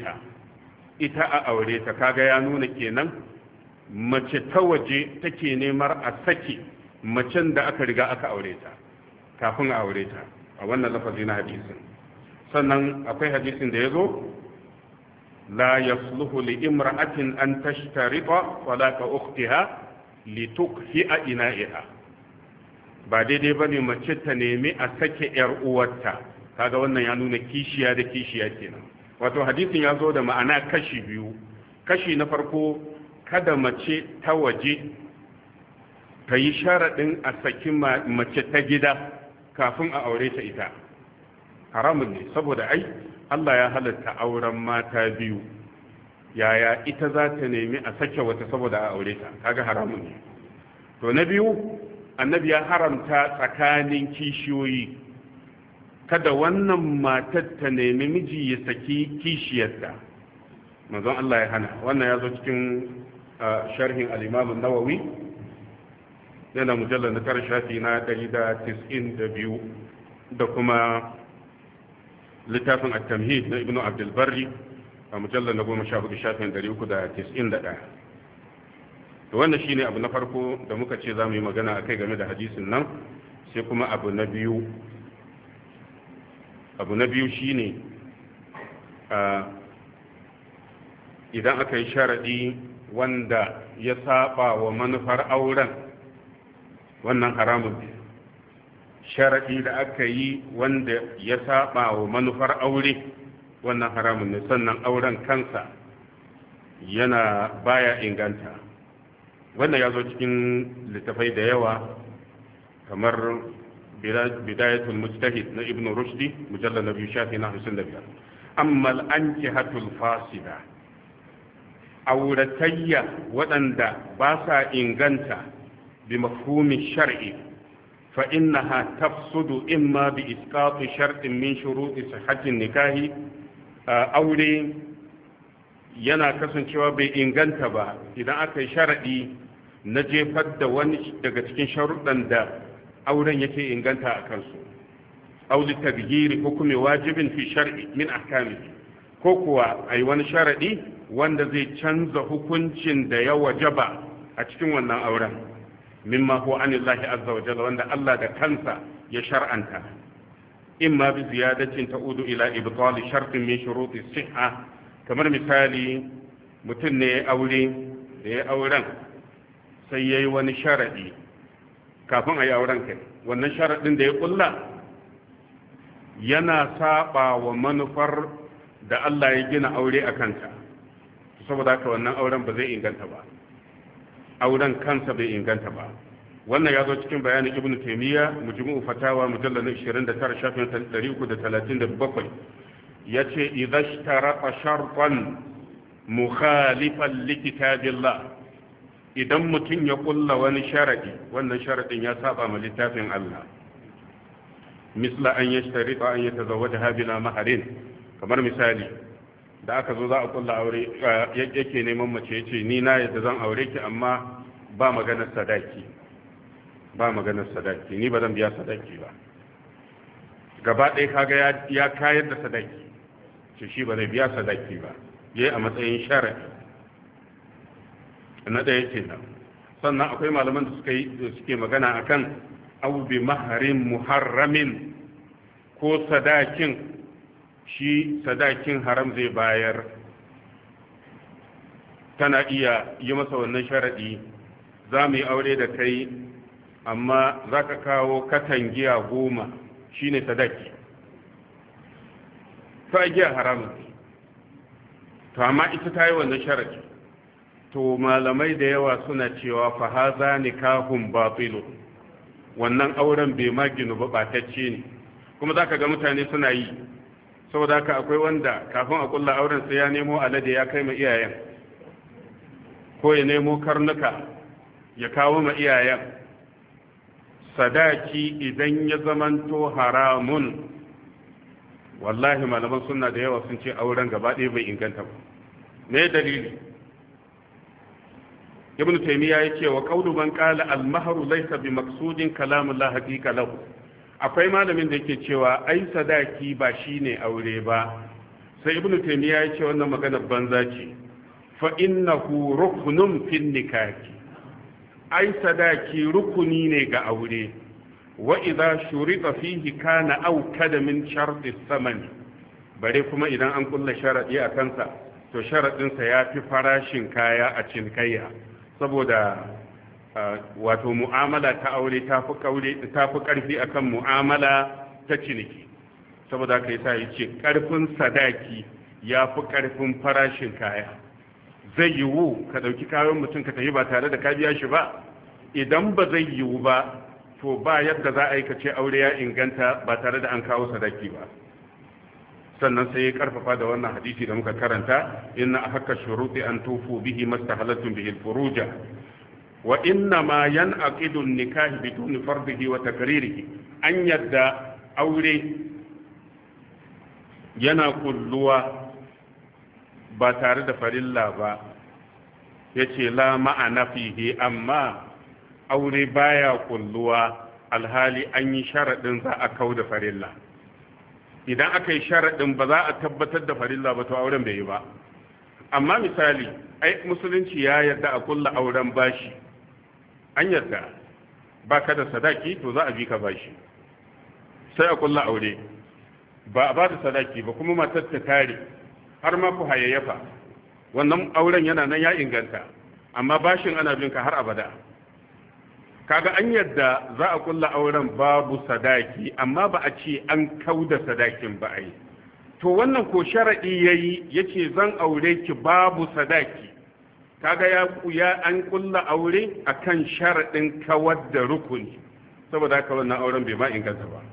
aure ta kaga ya nuna kenan mace ta waje take nemar a sake macen da aka riga aka aure ta kafin a aure ta, a wannan lafazi na hadisin. Sannan akwai hadisin da ya zo la yasluhu li imra'atin an tashtarita talaka ukhtiha litukhi'a ina'iha. Ba daidai bane mace ta nemi a sake yar uwarta, kaga wannan ya nuna kishiya da kishiya kenan. Wato hadisin ya zo da ma'ana kashi biyu. Kashi na farko, kada mace ta waje ta yi sharaɗin a saki mace ta gida kafin a aure ta ita, haramun ne, saboda ai Allah ya halatta auren mata biyu, yaya ita za ta nemi a sake wata saboda a aure ta, kaga haramun ne. To na biyu, annabi ya haramta tsakanin kishiyoyi, kada wannan matar ta nemi miji ya saki kishiyarta, manzon Allah ya hana. Wannan ya zo cikin sharhin al-Imam an-Nawawi yana mujallal na tara shafi na 192, da kuma littafin at-Tamhid na Ibn Abdul Barri a mujallal na 14 shafin 391. to wannan shine abu na farko da muka ce za mu yi magana akai game da hadisin nan. Sai kuma abu na biyu shine idan aka yi sharadi wanda ya saba wa manufar auren, wannan haramun ne. Sharadi da aka yi wanda ya saba wa manufar aure, wannan haramun ne. Sannan auren kansa yana baya inganta. Wannan ya zo cikin littafai da yawa kamar bidayatul mujtahid na ibn rushdi mujallal na 2 shafi na 55. amma al-ankihatul fasida, auratayya waɗanda ba sa inganta bi mafhumin shar'i fa innaha tafsudu imma bi isqati shartin min shuruti sihhatin nikahi. Aure yana kasancewa bai inganta ba idan aka yi sharadi na jefar da wani daga cikin sharuɗan da auren yake inganta a kansu, auli taghyiri hukumi wajibin fi shar'i min ahkamihi, ko kuwa ai wani sharadi wanda zai canza hukuncin da ya wajaba a cikin wannan auren, mimma huwa anillahi azza wa jalla, wanda Allah da kansa ya shar'anta, imma bi ziyadatin ta'udu ila ibtali shartin min shuruti sihha. Kamar misali, mutum ne ya aure, da ya auren sai yayi wani sharadi kafin a yi auren kai, wannan sharadin da ya kulla yana saba wa manufar da Allah ya gina aure a kanta, saboda haka wannan auren ba zai inganta ba, auren kansa bai inganta ba. Wannan ya zo cikin bayanin Ibn Taymiyyah Mujmu'u Fatawa mujallal 29 shafin 337, yace idza ishtarata shartan mukhalifan li kitabillah, idan mutum ya kulla wani sharadi, wannan sharadin ya saba ma littafin Allah, misla an yashtarita an yatazawwaja bila maharin. Kamar misali, da aka zo za a kulla aure, yake neman mace yace ni na yadda zan aure ki amma ba maganar sadaki, ni ba zan biya sadaki ba. Gaba ɗaya kaga ya kayar da sadaki, ce shi ba zai biya sadaki ba, yayi a matsayin sharadi na ɗaya kenan. Sannan akwai malaman da suke magana akan aw bi mahrin muharramin, ko sadakin haram zai bayar, tana iya yi masa wannan sharadi, za mu yi aure da kai amma za ka kawo katangiya 10 shine sadaki. ta giya haramun, to amma ita ta yi wannan sharadi, to malamai da yawa suna cewa fa haza nikahun batilu, wannan auren bai ma ginu ba, batacce ne. kuma zaka ga mutane suna yi, saboda haka akwai wanda kafin a kulla auren sai ya nemo alade ya kai ma iyayen, ko ya nemo karnuka ya kawo ma iyayen. sadaki idan ya zamanto haramun, wallahi malaman sunna da yawa sun ce auren gaba ɗaya bai inganta ba. me dalili? ibn taymiya yake wa qawlu man qala al mahru laysa bi maqsudin kalam la haqiqa lahu. akwai malamin da yake cewa ai sadaki ba shine aure ba, sai ibn taymiya yake wannan magana banza ce. fa innahu ruknun fin nikahi, ai sadaki rukuni ne ga aure. wa idza shurita fihi kana awkada min sharti samani, bare kuma idan an kulla sharadi a kansa to sharadin sa yafi farashin kaya a cinikayya, saboda wato mu'amala ta aure tafi karfi akan mu'amala ta ciniki. saboda kai sa yace karfin sadaki yafi karfin farashin kaya. zai yiwu ka dauki kayan mutum ka tafi ba tare da ka biya shi ba? idan ba zai yiwu ba, to ba yadda za a yi ka ce aure ya inganta ba tare da an kawo sadaki ba. sannan sai ya karfafa da wannan hadisi da muka karanta, inna ahakka shuruti an tufu bihi mastahalatun bihi al-furuja wa inna ma yanqidu an-nikah biduni fardihi wa takririhi. an yadda aure yana kulluwa ba tare da farilla ba, yace la ma'ana fihi, amma aure baya kulluwa alhali an yi sharadin za a kauda farilla. idan aka yi sharaɗin ba za a tabbatar da farilla ba, to auren bai yi ba. amma misali, ai musulunci ya yarda a kulla auren bashi, an yarda ba ka da sadaki to za a bi ka bashi, sai a kulla aure ba a ba da sadaki ba, kuma matar ta tare har ma ku hayayyafa, wannan auren yana nan ya inganta, amma bashin ana bin ka har abada. kaga an yadda za a kulla auren babu sadaki, amma ba a ce an kauda sadakin ba ai. to wannan ko sharadi yayi, yace zan aure ki babu sadaki, kaga ya an kulla aure akan sharadin kawar da rukuni, saboda haka wannan auren bai ma inganta ba.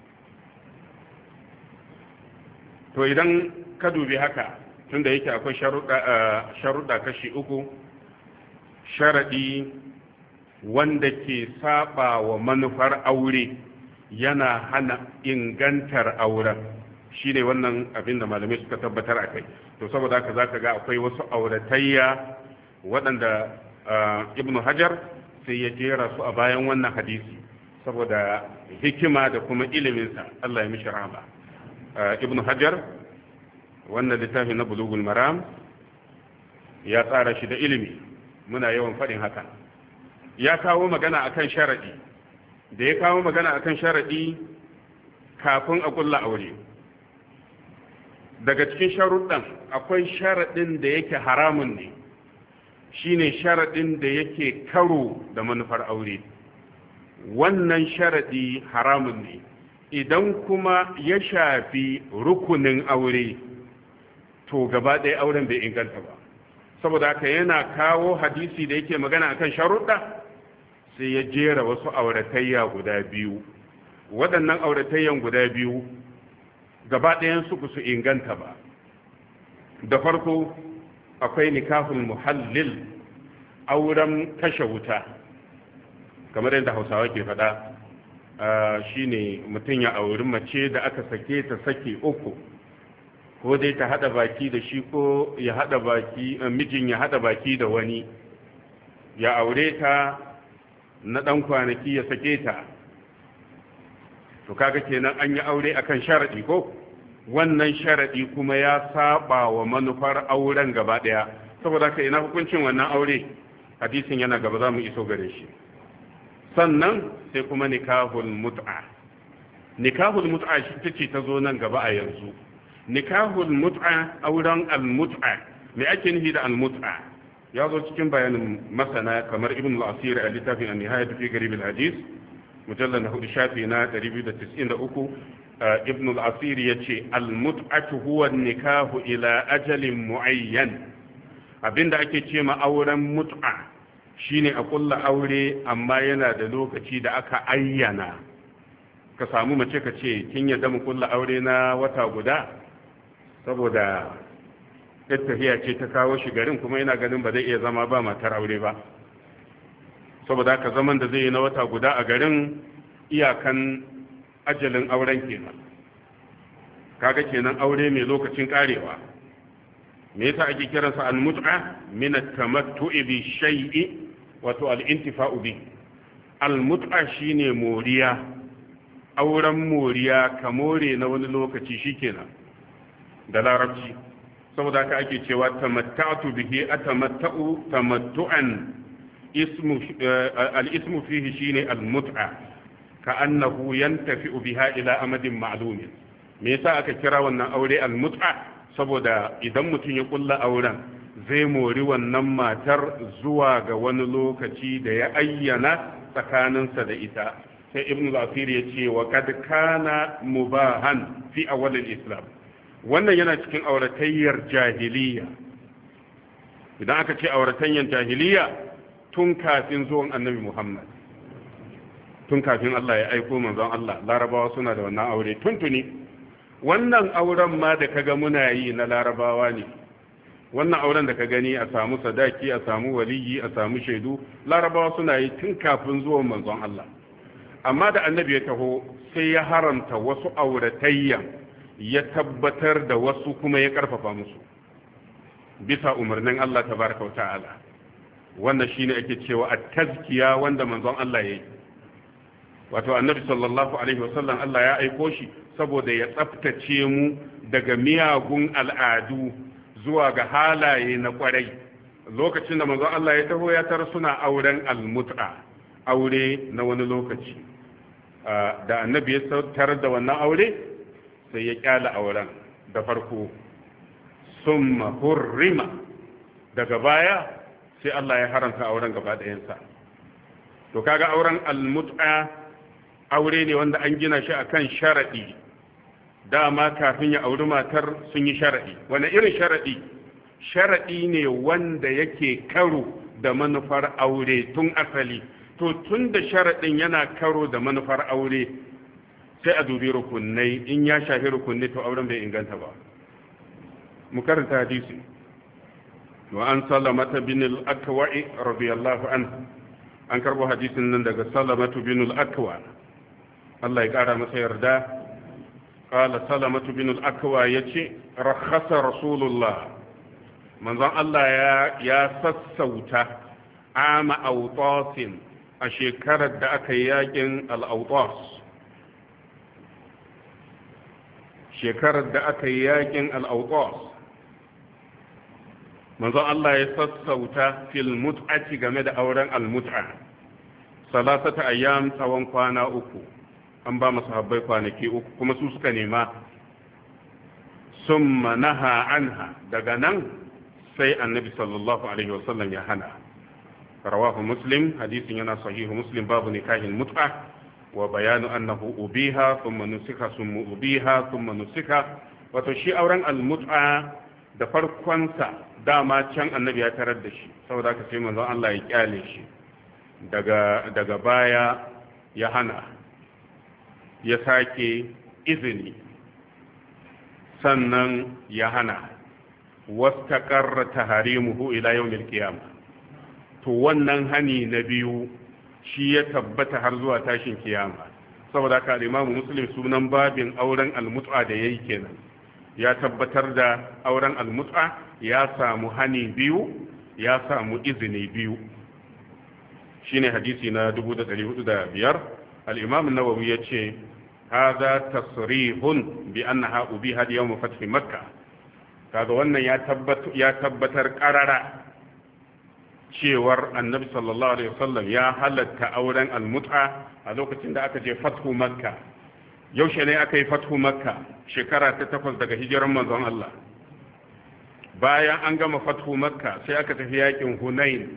to idan ka dubi haka, tunda yake akwai sharuɗa kashi 3, sharadi wanda ke saba wa manufar aure yana hana ingantar auren, shine wannan abin da malamai suka tabbatar a kai. to saboda haka zaka ga akwai wasu auratayya waɗanda ibnu hajar sai ya jera su a bayan wannan hadisi saboda hikima da kuma iliminsa, Allah ya mishi rahama. ibnu hajar wannan littafi na bulugul maram ya tsara shi da ilimi, muna yawan faɗin haka. ya kawo magana akan sharadi, da ya kawo magana akan sharadi kafin a kulla aure, daga cikin sharuɗan akwai sharadin da yake haramun ne, shine sharadin da yake karo da manufar aure. wannan sharadi haramun ne. idan kuma ya shafi rukunin aure, to gaba ɗaya auren bai inganta ba. saboda haka yana kawo hadisi da yake magana akan sharuɗa, sai ya jera wasu auratayya guda biyu. waɗannan auratayyan guda biyu gaba ɗayan su inganta ba. da farko akwai nikahul muhallil, auren kashe wuta, kamar yadda Hausawa ke faɗa, shine mutum ya auri mace da aka sake ta saki 3, ko dai ta hada baki da shi, ko ya hada baki, mijin ya hada baki da wani, ya aure ta na dan kwanaki ya sake ta. to kaga kenan an yi aure akan sharadi ko? wannan sharadi kuma ya saba wa manufar auren gaba daya. saboda haka ina hukuncin wannan aure? hadisin yana gaba, za mu iso gare shi. sannan sai kuma nikahul mut'a. Nikahul mut'a shi ce ta zo nan gaba a yanzu. Nikahul mut'a, auren al-mut'a, me ake nufi da al-mut'a? Ya zo cikin bayanin masana kamar ibn al-asir a littafin an-nihayat fi garib al-hadith mujallal na 4 shafi na 293. ibn al-asir yace al-mut'atu huwa an-nikahu ila ajalin muayyan. Abinda ake ce ma auren mut'a shine a kulla aure amma yana da lokaci da aka ayyana. Ka samu mace ka ce kin yadda mu kulla aure na wata guda saboda tafiya ce ta kawo shi garin kuma yana ganin ba zai iya zama ba matar aure ba, saboda haka zaman da zai yi na wata guda a garin iyakan ajalin auren kenan. Kaga kenan aure mai lokacin karewa. Me yasa ake kiransa al-mut'a min at-tamattu'i bi shay'i wato al-intifa'u bi. Al-mut'a shine moriya, auren moriya ka more na wani lokaci shikenan da larabci. Saboda haka ake cewa tamatta'tu bihi atamatta'u tamattu'an. al-ismu fihi shine al-mut'a ka annahu yantafi'u biha ila amadin ma'lum. Me yasa aka kira wannan aure al-mut'a? Saboda idan mutum ya kulla auren zai mori wannan matar zuwa ga wani lokaci da ya ayyana tsakaninsa da ita. Sai ibn al-asir ya ce wa kad kana mubahan fi awwal al-islam. Wannan yana cikin auratayyar jahiliya. Idan aka ce auratayyar jahiliya tun kafin zuwan annabi Muhammad, tun kafin Allah ya aiko manzon Allah, larabawa suna da wannan aure tuntuni. Wannan auren ma da kaga muna yi na larabawa ne. Wannan auren da ka gani a samu sadaki, a samu waliyi, a samu shaidu, larabawa suna yi tun kafin zuwan manzon Allah. Amma da annabi ya taho sai ya haramta wasu auratayyan, ya tabbatar da wasu kuma ya karfafa musu bisa umarnin Allah tabaraka wa ta'ala. Wannan shine ake cewa at-tazkiya wanda manzon Allah yayi. Wato annabi sallallahu alaihi wasallam Allah ya aiko shi saboda ya tsaftace mu daga miyagun al'adu zuwa ga halaye na kwarai. Lokacin da manzon Allah ya taho ya tar suna auren al-mut'a, aure na wani lokaci. Da annabi ya tarar da wannan aure sai ya kyala auren da farko, summa hurrima, daga baya sai Allah ya haramta auren gaba ɗayansa. To kaga auren al-mut'a aure ne wanda an gina shi akan sharadi. Dama kafin ya auri matar sun yi sharadi. Wani irin sharadi? Sharadi ne wanda yake karo da manufar aure tun asali. To tun da sharadin yana karo da manufar aure sai a dubi rukunai. In ya shafi rukunai to auren bai inganta ba. Mu karanta hadisi. Wa an Salamata bin al-Akwa radiyallahu anhu. An karbo hadisin nan daga Salamatu bin al-Akwa. Allah ya kara masa yarda. Qala Salamatu bin al-Akwa yace rakhasa Rasulullah. Manzon Allah ya sassauta ama awtasin a shekarar da aka yi yakin al-Awtas. Shekarar da aka yi yakin al-Awtas. Manzon Allah ya sassauta fil mut'ati game da auren al-mut'a. Salasata ayyam tsawon kwana uku. An ba masahabbai kwanaki uku kuma su suka nema. Summa naha anha, daga nan sai annabi sallallahu alaihi wasallam ya hana. Rawahu Muslim, hadisin yana sahihu Muslim, babu nikahin mut'a wa bayanu annahu ubiha thumma nusika thumma ubiha thumma nusika. Wato shi auren al-mut'a da farkonsa dama can annabi ya tarar da shi, saboda haka sai manzon Allah ya kyale shi. Daga baya ya hana, ya sake izini, sannan ya hana. Wastaqarra taharimuhu ila yawmil qiyamah. To wannan hani na biyu shi ya tabbata har zuwa tashin kiyama. Saboda haka al-Imam Muslim sunan babin auren al-mut'a da yayi kenan. Ya tabbatar da auren al-mut'a ya samu hani biyu, ya samu izini biyu. Shine hadisi na 1405. al-Imam an-Nawawi yace hadha tasrihun bi annaha ubiha yawm fath Makkah. Kaga wannan ya tabbatar qarara cewar annabi sallallahu alaihi wasallam ya halatta auren almut'a a lokacin da aka je fathu makka. Yaushe ne aka yi fathu makka? Shekara ta 8 daga hijiran manzon Allah. Bayan an gama fathu makka sai aka tafi yakin hunain.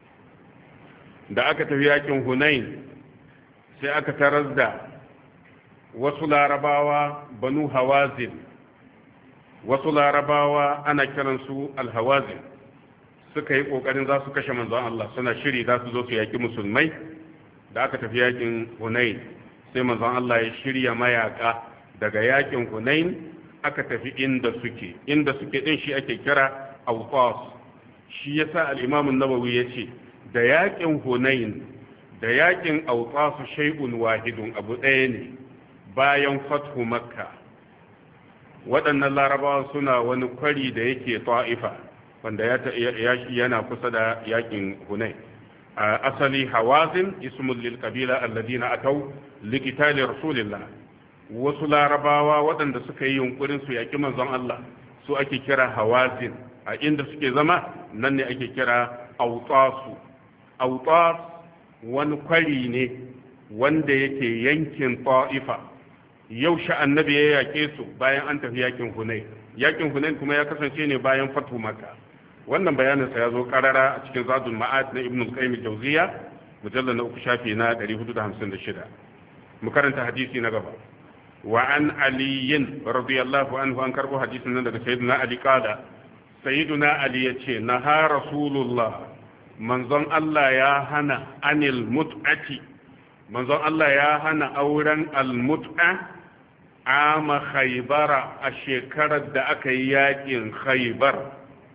Da aka tafi yakin hunain sai aka tarar da wasu larabawa banu hawazin, wasu larabawa ana kiransu alhawazin, suka yi kokarin za su kashe manzon Allah, suna shiri za su zo su yaki musulmai. Da aka tafi yakin hunain sai manzon Allah ya shirya mayaka daga yakin hunain aka tafi inda suke din shi ake kira awqas. shi yasa al-imam an-nawawi yace da yakin hunain da yakin awqas shay'un wahidun, abu ɗaya ne. Bayan fathu makka waɗannan larabawa suna wani kwari da yake ta'ifa wanda yana kusa da yakin hunain. asali hawazin ismul lil qabila alladina ataw liqitali rasulillah. wasu larabawa waɗanda suka yi yunkurin su yaki manzon Allah su ake kira hawazin. a inda suke zama nan ne ake kira awtasu. awtas wani kwari ne wanda yake yankin ta'ifa. yaushe annabi ya yake su bayan an tafi yakin hunain. yakin hunain kuma ya kasance ne bayan fatu makka. wannan bayaninsa ya zo karara a cikin zadul ma'ad na ibn al-qayyim al-jawziya mujallal na 3 shafi na 456. mu karanta hadisi na gaba. wa an aliyin radiyallahu anhu, an karbo hadisin nan daga sayyidina ali qala sayyiduna ali yace naha rasulullah, manzon Allah ya hana anil mut'ati, manzon Allah ya hana auren al-mut'a ama khaybara, a shekarar da aka yi yakin khaybar.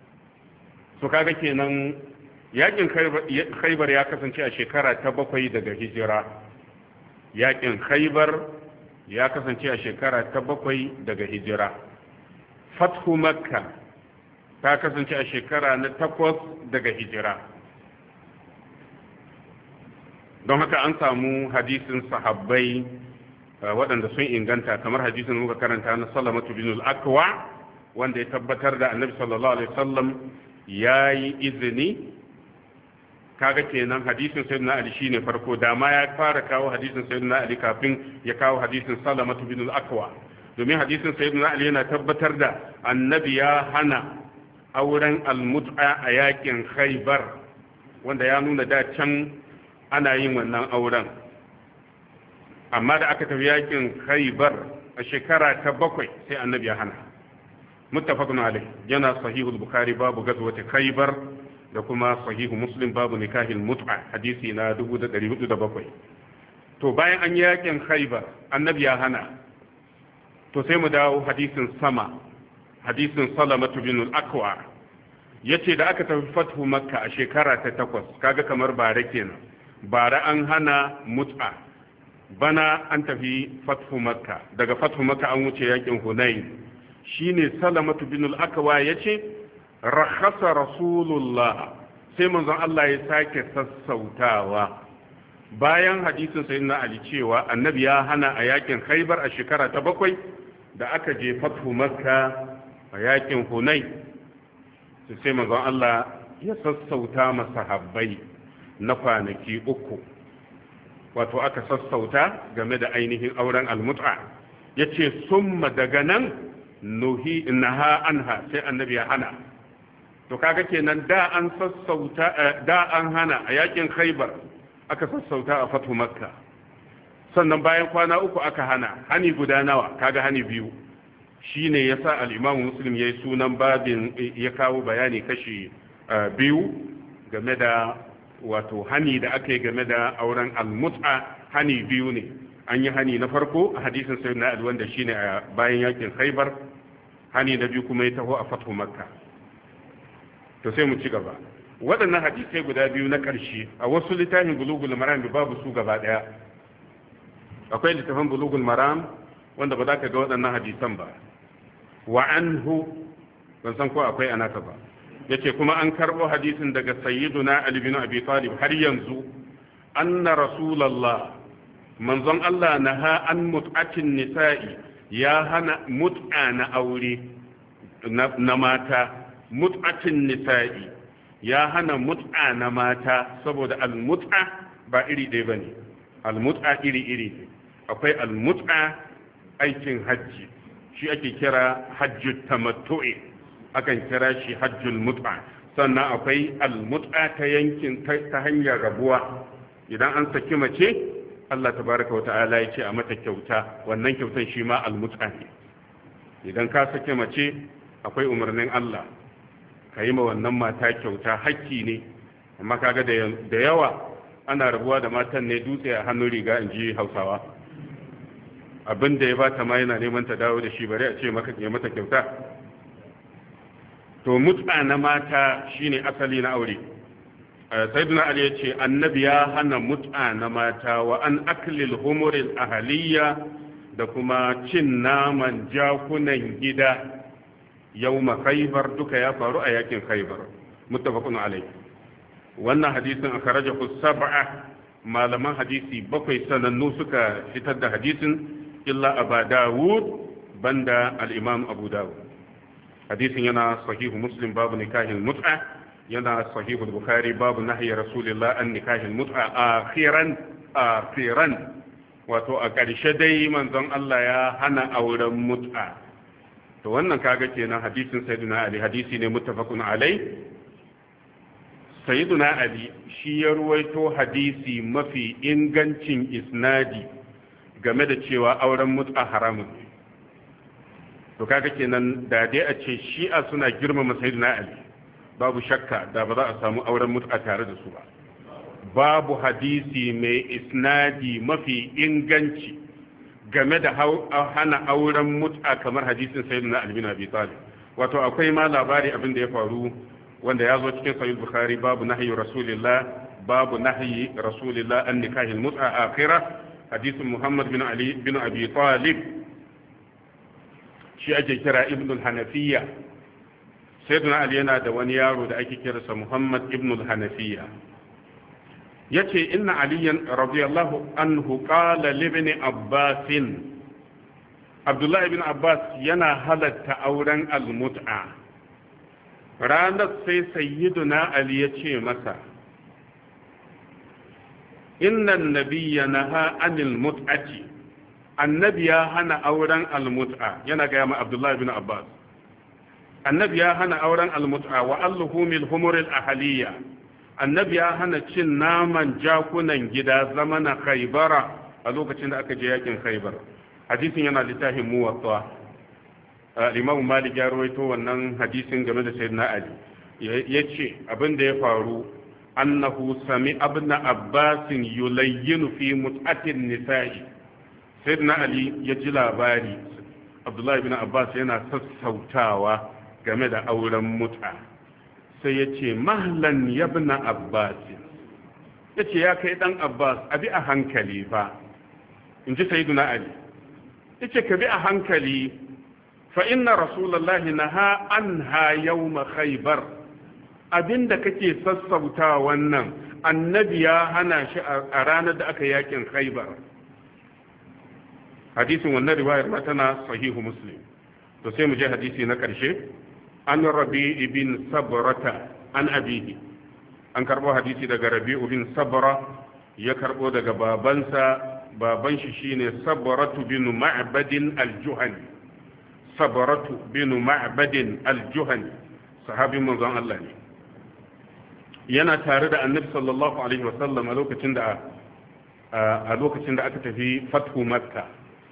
so kaga kenan yakin khaybar ya kasance a shekara ta 7 daga hijira. yakin khaybar ya kasance a shekara ta 7 daga hijira. fathu makka ta kasance a shekara na 8 daga hijira. don haka an samu hadisin sahabbai waɗanda sun inganta, kamar hadisin muka karanta na Salamatu bin al-Akwa, wanda ya tabbatar da annabi sallallahu alaihi wasallam ya yi izini. kaga kenan hadisin sayyidina Ali shine farko, da ma ya fara kawo hadisin sayyidina Ali kafin ya kawo hadisin Salamatu bin al-Akwa, domin hadisin sayyidina Ali yana tabbatar da annabi ya hana auren al-mut'a a yakin Khaybar, wanda ya nuna da can ana yin wannan auren. amma da aka tafi yakin Khaybar a shekara ta 7 sai annabi ya hana. muttafaqun alayh, yana sahihul bukhari babu gazwati Khaybar da kuma sahihu muslim babu nikahil mut'a hadisi na 1407. to bayan an yakin Khaybar annabi ya hana. to sai mu dawo hadisin hadisin Salamatu bin al-Akwa, yace da aka tafi fathu makka a shekara ta 8, kaga kamar bare kenan. bara an hana mut'a, bana an tafi fathu makka. daga fathu makka an wuce yakin hunain. shine Salamatu bin al-Akwa yace rakhasa rasulullah, sai manzon Allah ya sake sassautawa bayan hadisin sayyidina Ali cewa annabi ya hana a yakin Khaybar a shekara ta 7. da aka je fathu makka a yakin hunain sai manzon Allah ya sassauta masahabbai na kwanaki 3. wato aka sassauta game da ainihin auren almut'a. yace summa daga nan naha anha, sai annabi ya hana. to kaga kenan da an sassauta, da an hana a yakin Khaybar, aka sassauta a fatu makka, sannan bayan kwana 3 aka hana. hani guda nawa? kaga hani biyu. shine yasa al-Imam Muslim yayi sunan babin, ya kawo bayani kashi biyu game da wato hani da aka yi game da auren al-mut'a. hani biyu ne. an yi hani na farko a hadisin sayyidina Ali wanda shine a bayan yakin Khaybar. hani na biyu kuma ya taho a fatu makka. to sai mu ci gaba. waɗannan hadisai guda biyu na ƙarshe a wasu littafin bulugul maram babu su gaba ɗaya. akwai littafin bulugul maram wanda ba za ka ga waɗannan hadisan ba. wa anhu, ban san ko akwai anaka ba, yace kuma an karbo hadisin daga sayyiduna Ali bin Abi Talib har yanzu, anna rasulullah, manzon Allah naha an mut'atin nisa'i, ya hana mut'a na aure na mata. mut'atin nisa'i ya hana mut'a na mata saboda al-mut'a ba iri ɗaya bane. Al-mut'a iri ne. Akwai al-mut'a aikin hajji, shi ake kira hajjut tamattu'i, akan kira shi hajjul mut'a. Sannan akwai al-mut'a ta hanyar rabuwa. Idan an saki mace, Allah tabaraka wa ta'ala ya ce a mata kyauta, wannan kyautan shi ma al-mut'a ne. Idan ka saki mace, akwai umarnin Allah ka yi ma wannan mata kyauta, hakki ne. Amma kaga da yawa ana rabuwa da matan ne dutse a hannun riga, in ji Hausawa. Abin da ya bata ma yana neman ta dawo da shi, bari a ce ya mata kyauta. To mut'a na mata shine asali na aure. Sayyidina Ali ya ce annabi ya hana mut'a na mata wa an aklil humuril ahaliya, da kuma cin naman jakunan gida yawma Khaybar, duka ya faru a yakin Khaybar. Muttafaqun alayhi. Wannan hadisin akhrajahu sab'a, malaman hadisi bakwai sanannu suka fitar da hadisin illa Abu Dawud, banda al-Imam Abu Dawud. Hadisin yana sahihu Muslim babu nikahil mut'a, yana sahihu Bukhari babu nahyi Rasulullah an nikahil mut'a akhiran, wato a ƙarshe dai manzon Allah ya hana auren mut'a. To wannan kaga kenan hadisin Sayyidina Ali hadisi ne muttafaqun alai. Sayyidina Ali shi ya ruwaito hadisi mafi ingancin isnadi game da cewa auren mut'a haramun. To kaga kenan da dai a ce shi'a suna girmama Sayyidina Ali, babu shakka da ba za a samu auren mut'a tare da su ba. Babu hadisi mai isnadi mafi inganci game da hana auren mut'a kamar hadisin Sayyidina Ali bin Abi Talib. Wato akwai ma labari abin da ya faru wanda ya zo cikin Sahih Bukhari babu nahyi Rasulillah an nikahil mut'a akhirah, hadisin Muhammad bin Ali bin Abi Talib, shi ake kira Ibn al-Hanafiyya. Sayyidina Ali yana da wani yaro da ake kiransa Muhammad ibn al-Hanafiyya. Yace inna aliyan radiyallahu anhu qala li ibn Abbas, Abdullah ibn Abbas yana halatta auren al-mut'a. Ranar sai sayyiduna Ali ya ce masa, inna nabiyya naha anil mut'ati, annabi ya hana auren al-mut'a. Yana ga ma Abdullah ibn Abbas, annabi ya hana auren al-mut'a wa al-humil humuril ahliya, annabi ya hana cin naman jakunan gida zamana Khaybara, a lokacin da aka je yakin Khaybar. Hadisin yana littafin Muwatta. Imam Malik ya rawaito wannan hadisin game da Sayyidina Ali. Yace abin da ya faru, annahu sami ibn Abbas yulayyinu fi mut'atin nisa'i. Sayyidina Ali ya ji labari Abdullah ibn Abbas yana sassautawa game da auren mut'a. Sai ya ce mahlan yabna Abbas, ya ce ya kai dan Abbas abi a hankali fa, in ji Sayyiduna Ali. Ya ce ka bi a hankali, fa inna rasulallahi naha anha yawma Khaybar, abinda kake sassauta wannan annabi ya hana shi a ranar da aka yakin Khaybar. Hadisin wannan riwayar ma tana sahihu Muslim. To sai mu je hadisi na ƙarshe. An Rabi ibn Sabrata an abihi, an karbo hadisi daga Rabi'u bin Sabra, ya karbo daga babansa. Baban shi shine Sabratu bin Ma'badin al-Juhani. Sabratu bin Ma'badin al-Juhani, sahabin manzon Allah ne. Yana tare da Annabi sallallahu alaihi wasallam a lokacin da aka tafi fathu Makka.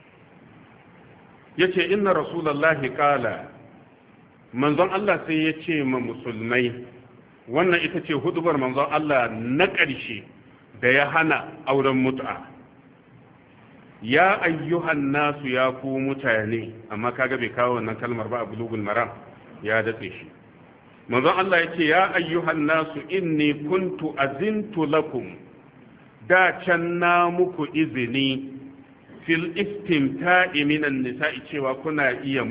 Yace inna rasulullahi qala, manzon Allah sai ya ce ma musulmai, wannan ita ce hudubar manzon Allah na ƙarshe da ya hana auren mut'a. Ya ayyuhan nasu, ya ku mutane, amma kaga bai kawo wannan kalmar ba a bulugul maram, ya datse shi. Manzon Allah ya ce ya ayyuhan nasu inni kuntu azintu lakum, da can na muku izini fil istimta'i minan nisa'i, cewa kuna iya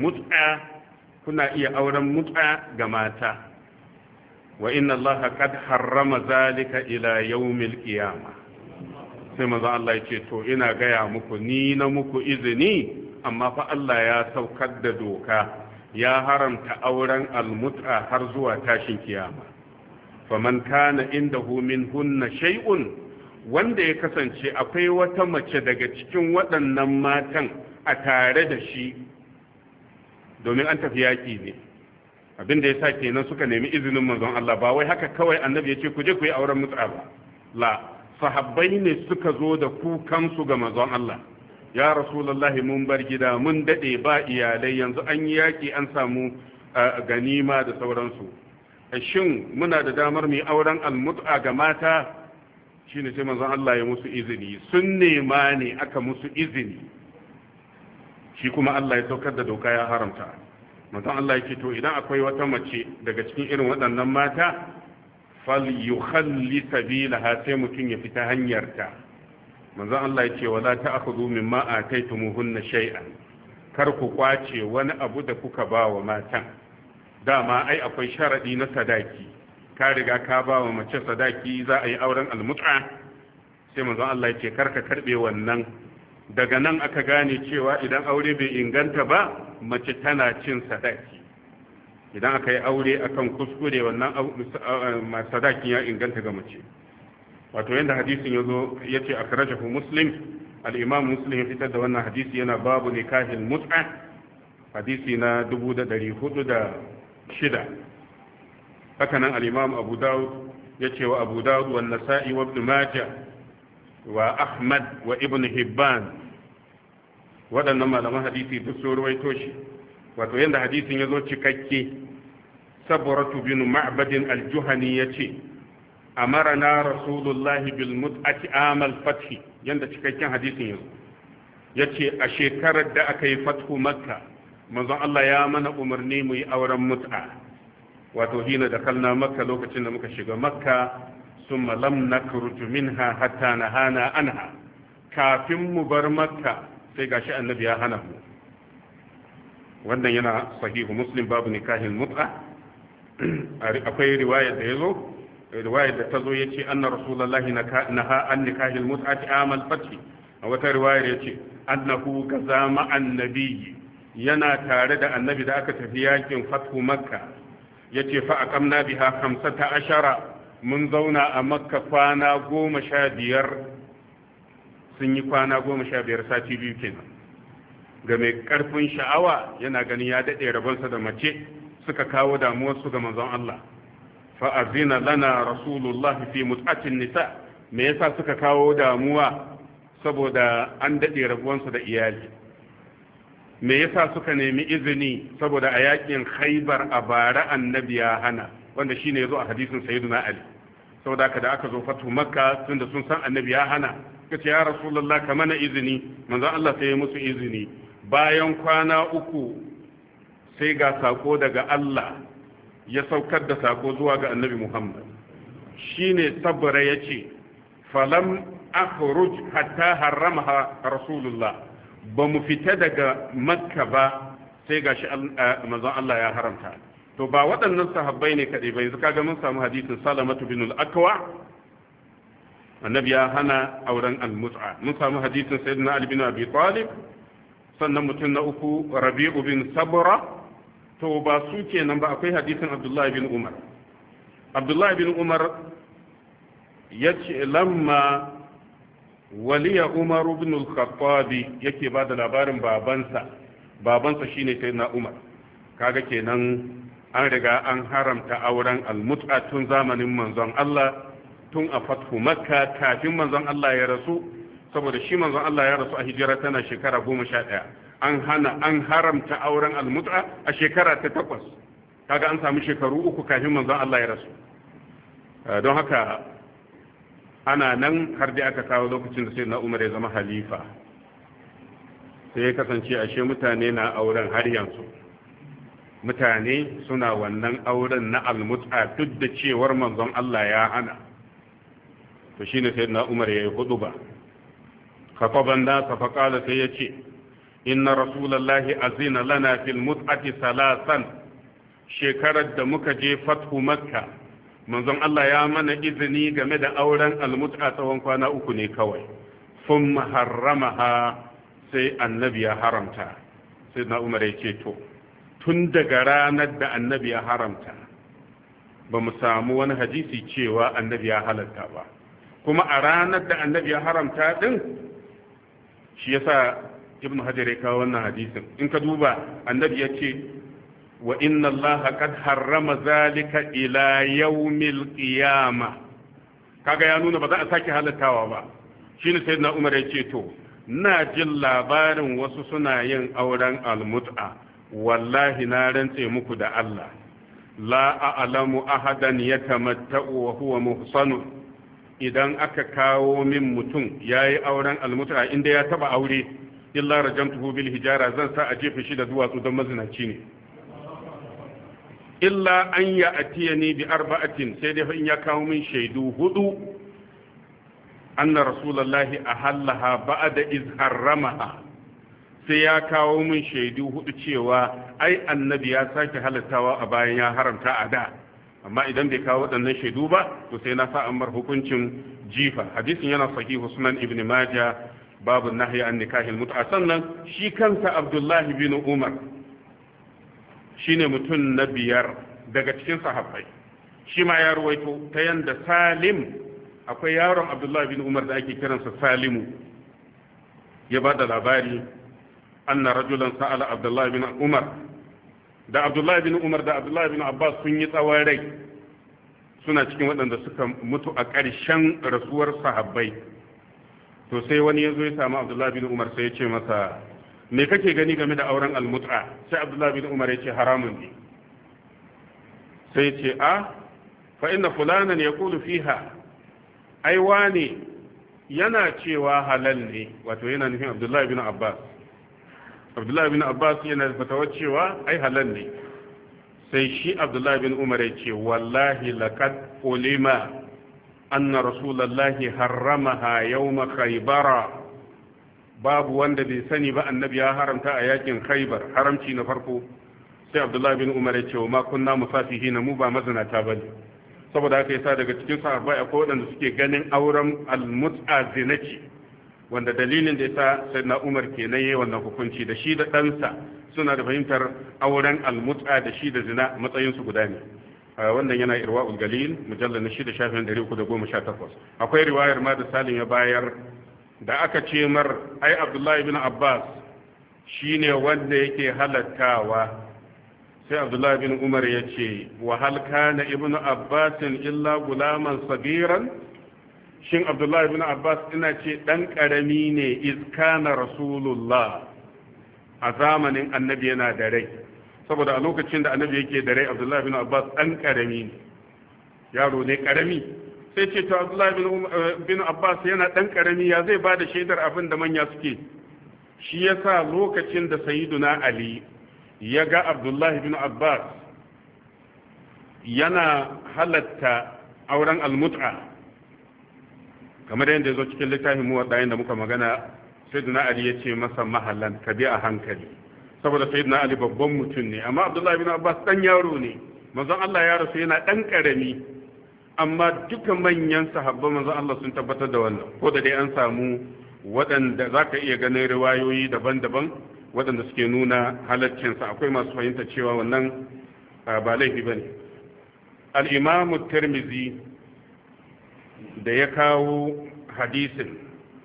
auren mut'a ga mata. Wa inna Allah qad harrama zalika ila yawmil qiyamah. Sai manzo Allah ya ce to ina gaya muku, ni na muku izini, amma fa Allah ya saukar da doka ya haramta auren almut'a har zuwa tashin kiyama. faman kana indahu minhunna shay'un, wanda ya kasance akwai wata mace daga cikin waɗannan matan a tare da shi, domin an tafi yaƙi ne, abinda ya sa kenan suka nemi izinin manzon Allah, ba wai haka kawai annabi ya ce ku je ku yi auren mut'a ba, la, sahabbai ne suka zo da kukansu ga manzon Allah. Ya rasulullahi, mun bar gida, mun dade ba iyalai, yanzu an yi yaƙi, an samu ganima da sauransu, shin muna da damar mu yi auren almut'a ga mata? Shine sai manzon Allah ya musu izini, sun nema ne aka musu izini, shi kuma Allah ya saukar da doka ya haramta. Manzon Allah yake to idan akwai wata mace daga cikin irin waɗannan mata, fal yukhalli sabilaha, sai mutum ya fita hanyarta. Manzon Allah yake wala ta'khudhu mimma ataytumuhunna shay'an, kar ku kwace wani abu da kuka ba wa matan. Dama ai akwai sharadi na sadaki, ka riga ka ba wa mace sadaki, za a yi auren almut'a, sai manzon Allah yake kar ka karbe wannan. Daga nan aka gane cewa idan aure bai inganta ba, mace tana cin sadaki. Idan aka yi aure akan kuskure, wannan sadakin ya inganta ga mace. Wato yadda hadisin ya zo ya ce akhrajahu Muslim, al-Imam Muslim ya fitar da wannan hadisi, yana babu nikahil mut'a, hadisi na 1406. Haka nan al-Imam Abu Dawud ya ce wa Abu Dawud wa Nasa'i wa Ibn Majah wa Ahmad wa Ibn Hibban, waɗannan malaman hadisi duk sun ruwaito shi. Wato yadda hadisin ya zo cikakke, Sabratu bin Ma'badin al-Juhani ya ce amarana rasulullahi bil mut'ati amal fathi, yanda cikakken hadisin yazo yace a shekarar da aka yi fathu makka manzon Allah ya mana umarni mu yi auren mut'a. Wato hina da kalna makka, lokacin da muka shiga makka, summa lam nakhruj minha hatta nahana anha, kafin mu bar makka sai gashi annabi ya hana mu. Wannan yana sahihu Muslim, babu nikahil mut'a. Akwai riwaya da yazo, riwayar da ta zo ya ce anna rasulullahi naha an nikahil mut'ati amal fathi. A wata riwayar ya ce annahu gaza ma'an nabiyyi, yana tare da annabi da aka tafi yakin fathu makka. Ya ce fa aqamna biha 15, mun zauna a makka kwana 15. Sun yi kwana 15, sati biyu kenan. Ga mai karfin sha'awa yana ganin ya dade rabonsa da mace, suka kawo damuwarsu ga manzon Allah. fa'azina lana rasulullah fi mut'atin nisa, me yasa suka kawo damuwa? Saboda an daɗe rabuwansu da iyali. Me yasa suka nemi izini? Saboda a yakin Khaibar a bara annabi ya hana, wanda shine yazo a hadisin sayyidina Ali. Saboda haka da aka zo fatu makka, tunda sun san annabi ya hana, kace ya rasulullah ka mana izini. Manzo Allah sai ya musu izini. Bayan kwana 3 sai ga sako daga Allah ya saukar da sako zuwa ga annabi Muhammad. Shine sabra yace falam akhruj hatta harramaha rasulullah, ba mu fita daga makka ba sai gashi manzon Allah ya haramta. To ba waɗannan sahabbai ne kadai ba, yanzu kaga mun samu hadisin Salamatu bin al-Akwa, annabi ya hana auren al-mut'a. Mun samu hadisin sayyidina Ali bin Abi Talib, sannan mutum na uku Rabi'u bin Sabra. To ba su kenan ba, akwai hadisin Abdullah bin Umar. Abdullah bin Umar yace lamma waliya Umar ibn al-Khattab, yake ba da labarin babansa shine sayyidina Umar. Kaga kenan an riga an haramta auren al-mut'a tun zamanin manzon Allah, tun a fathu makka, kafin manzon Allah ya rasu. Saboda shi manzon Allah ya rasu a hijira tana shekara 11, an haramta auren al-mut'a a shekara ta 8. Kaga an samu shekaru 3 kafin manzon Allah ya rasu. Don haka ana nan har da aka kawo lokacin da sai na Umar ya zama halifa, sai ya kasance ashe mutane na auren har yanzu. Mutane suna wannan auren na almut'a duk da cewar manzon Allah ya hana. To shine sai na Umar ya yi huduba, khataban nasa fa qala, sai ya ce inna rasulullahi azina lana fil mut'ati salasan. Shekarar da muka je fathu makka, manzon Allah ya mana izini game da auren almut'a tsawon kwana 3 ne kawai. Thumma harramaha, sai annabi ya haramta. Sai na Umar ya ce to tun daga ranar da annabi ya haramta ba mu samu wani hadisi cewa annabi ya halatta ba, kuma a ranar da annabi ya haramta din shi yasa ibn hajar ya kawo wannan hadisin. In ka duba annabi ya ce wa inna allaha qad harrama zalika ila yawmil qiyamah, kaga ya nuna ba za a sake halattawa ba. Shine sayyidina umar ya ce to ina jin labarin wasu suna yin auren almut'a, wallahi na rantse muku da Allah la a'lamu ahadan yatamatta'u wa huwa muhsanun. Idan aka kawo min mutum yayi auren almut'a inda ya taba aure, illa rajamtuhu bil hijara, zan sa a jefe shi da duwatsu don mazinaci ne. Illa an ya atiyani bi arba'atin, sai dai in ya kawo min shaidu hudu anna rasulullahi ahallaha ba'da iz harramaha, sai ya kawo min shaidu hudu cewa ai annabi ya sake halattawa a bayan ya haramta a da. Amma idan bai kawo waɗannan shaidu ba to sai na sa ammar hukuncin jifa. Hadisin yana sahihu sunan ibn majah babu nahyi an nikahil mut'a. Sannan shi kansa abdullahi bin umar shine mutum na biyar daga cikin sahabbai, shi ma ya ruwaito ta yanda salim, akwai yaron abdullahi bin umar da ake kiransa salimu, ya ba da labari anna rajulan sa'ala abdullahi bin umar, da abdullahi bin umar da abdullahi bin abbas sun yi tsawon rai, suna cikin waɗanda suka mutu a ƙarshen rasuwar sahabbai. To sai wani ya zo ya samu abdullahi bin umar sai ya ce masa, me kake gani game da auren almut'a? Sai abdullahi bin umar ya ce haramun ne. Sai ce fa inna fulanan yaqulu fiha, ai wani yana cewa halal ne, wato yana nufin abdullahi bin abbas. Abdullahi bin abbas yana fatawar cewa ai halal ne. Sai shi abdullahi bin umar ya ce wallahi laqad ulima anna rasulullahi harramaha yawma khaybara, babu wanda bai sani ba annabi ya haramta a yakin khaybar, haramci na farko. Sai abdullahi bin umar ya ce wa ma kunna musafihina, mu ba mazinata bane. Saboda haka yasa daga cikin sahabbai akwai waɗanda suke ganin auren almut'a zinaci, wanda dalilin da yasa sayyidina umar kenan yayin wannan hukunci, da shi da ɗansa suna da fahimtar auren almut'a da shi da zina matsayin su guda ne. Wannan yana irwa'ul galil mujallal na 6 shafin 318. Akwai riwayar ma da salim ya bayar da aka ce mar ai abdullahi ibn abbas shine wanda yake halattawa. Sai abdullahi bin umar ya ce wa hal kana ibn abbas illa gulaman sagiran, shin abdullahi bin abbas ina ce dan karami ne iz kana rasulullah, a zamanin annabi yana da rai. Saboda a lokacin da annabi yake da rai abdullahi bin abbas dan karami ne, yaro ne karami. Sai ce to abdullahi bin abbas yana dan karami, ya zai bada shaidar abin da manya suke? Shi yasa lokacin da sayyiduna ali ya ga abdullahi bin abbas yana halatta auren almut'a, kamar yadda ya zo cikin littafin muwaddayin da muka magana, sayyiduna ali ya ce masa mahallan ka bi a hankali, saboda sayyiduna ali babban mutum ne, amma abdullahi bin abbas dan yaro ne. Manzon Allah ya rasu yana dan karami, amma duka manyan sahabban manzon Allah sun tabbatar da wannan, ko da dai an samu waɗanda za ka iya ganin riwayoyi daban-daban waɗanda suke nuna halaccinsa. Akwai masu fahimta cewa wannan ba laifi ba ne. Al'imamu Tirmizi da ya kawo hadisin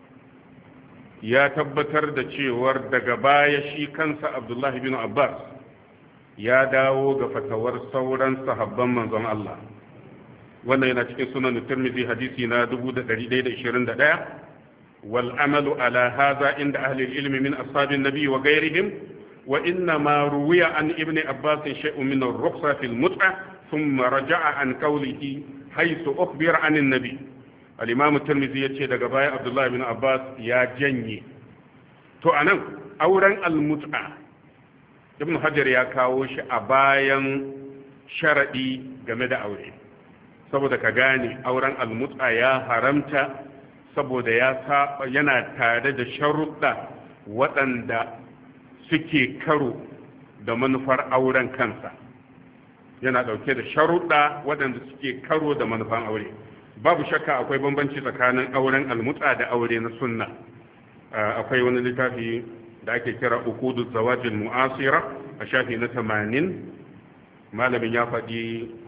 ya tabbatar da cewar daga baya shi kansa abdullahi bin abbas ya dawo ga fatawar sauran sahabban manzon Allah. Wannan yana cikin sunan Tirmizi hadisi na 1121. wal amalu ala hadha inda ahli al-ilm min ashabin nabi wa ghayrihim, wa inna ma ruwiya an ibn abbas shay'un min ar-rukhsa fi al-mut'a thumma raja'a an qawlihi haythu ukhbira an an-nabi. Al-imam Tirmizi yace daga baya Abdullah ibn Abbas ya janye. To anan auren al-mut'a Ibn Hajar ya kawo shi a bayan sharadi game da aure, saboda ka gane auren al-mut'a ya haramta saboda yana tare da sharuɗa waɗanda suke karo da manufar auren kansa. Yana ɗauke da sharuɗa waɗanda suke karo da manufan aure. Babu shakka akwai bambanci tsakanin auren almut'a da aure na sunna. Akwai wani littafi da ake kira uqudu zawajil mu'asira a shafi na 80. Malamin ya faɗi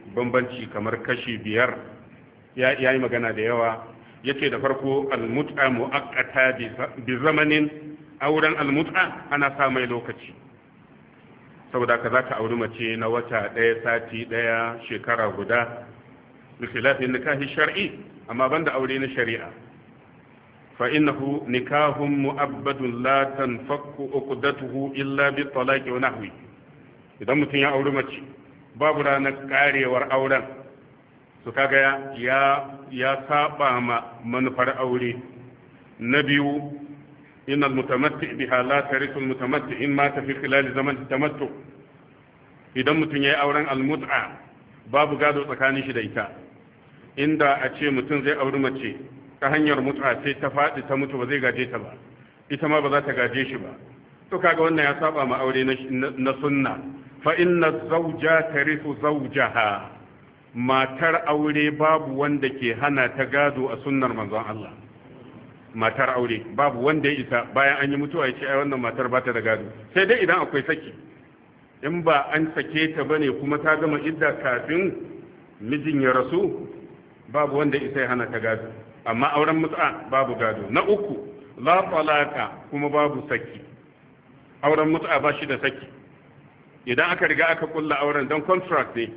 bambanci kamar kashi 5 ya yi magana da yawa. Yace da farko al-mut'a mu'aqqata bi zamanin, auren al-mut'a ana sa mai lokaci, saboda ka zaka auri mace na wata ɗaya, sati ɗaya, shekara guda, bi khilafin nikahi shar'i, amma banda aure na shari'a fa innahu nikahun mu'abbadun la tanfakku uqdatuhu illa bi talaqi wa nahwi. Idan mutum ya auri mace babu ranar karewar auren, su kaga ya saba ma manufar aure. Na biyu, innal mutamatti biha la tarisu al mutamatti in mata fi khilal zaman tamattu. Idan mutum yayi auren al-mut'a babu gado tsakanin shi da ita. Inda a ce mutum zai auri mace ta hanyar mut'a sai ta faɗi ta mutu, ba zai gaje ta ba, ita ma ba za ta gaje shi ba. To kaga wannan ya saba ma aure na sunna. Fa inna zawja tarisu zawjaha, matar aure babu wanda ke hana ta gado a sunnar manzon Allah. Matar aure babu wanda ya isa bayan an yi mutuwa ya ce ai wannan matar ba ta da gado, sai dai idan akwai saki. In ba an sake ta bane kuma ta gama idda kafin mijin ya rasu, babu wanda ya isa ya hana ta gado. Amma auren mut'a babu gado. Na uku, la talaka, kuma babu saki. Auren mut'a ba shi da saki. Idan aka riga aka kulla auren don contract ne,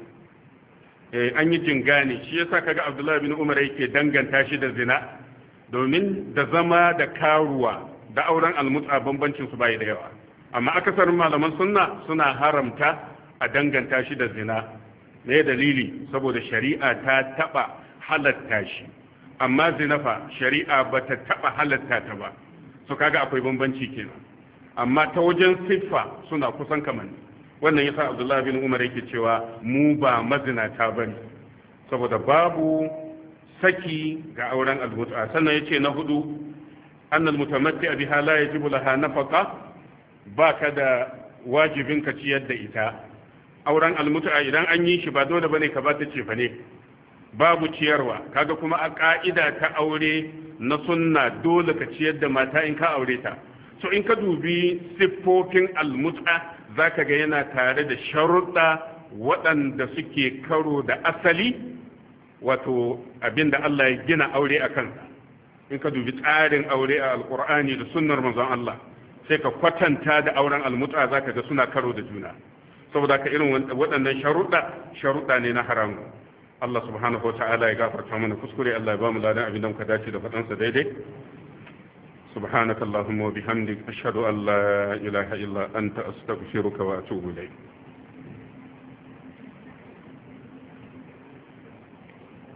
an yi jinga ne, shi yasa kaga Abdullahi bin Umar yake danganta shi da zina, domin da zama da karuwa da auren almut'a bambancin su bai da yawa. Amma akasarin malaman sunna suna haramta a danganta shi da zina. Me dalili? Saboda shari'a ta taba halatta shi, amma zina fa shari'a bata taba halatta ta ba. So kaga akwai bambanci kenan. Amma ta wajen siffa suna kusan kamanni. Wannan yasa Abdullah bin Umar yake cewa mu ba mazinata bane, saboda babu saki ga auren al-mut'a. Sannan yace na hudu, annal mutamatti biha la yajibu laha nafaqa, baka da wajibin ka ciyar da ita. Auren al-mut'a idan an yi shi ba dole bane ka ba ta cefa ne, babu ciyarwa. Kaga kuma a ka'ida ta aure na sunna dole ka ciyar da mata in ka aure ta. So in ka dubi siffofin al-mut'a zaka ga yana tare da sharuɗa waɗanda suke karo da asali, wato abinda Allah ya gina aure a kansa. In ka dubi tsarin aure a alkur'ani da sunnar manzon Allah, sai ka kwatanta da auren almut'a zaka ga suna karo da juna. Saboda ka irin waɗannan sharuɗa ne na haramu. Allah subhanahu wa ta'ala ya gafarta mana kuskure, Allah ya ba mu ladan abin da muka dace da faɗansa daidai. سبحانك اللهم وبحمدك أشهد أن لا إله إلا أنت أستغفرك وأتوب إليك.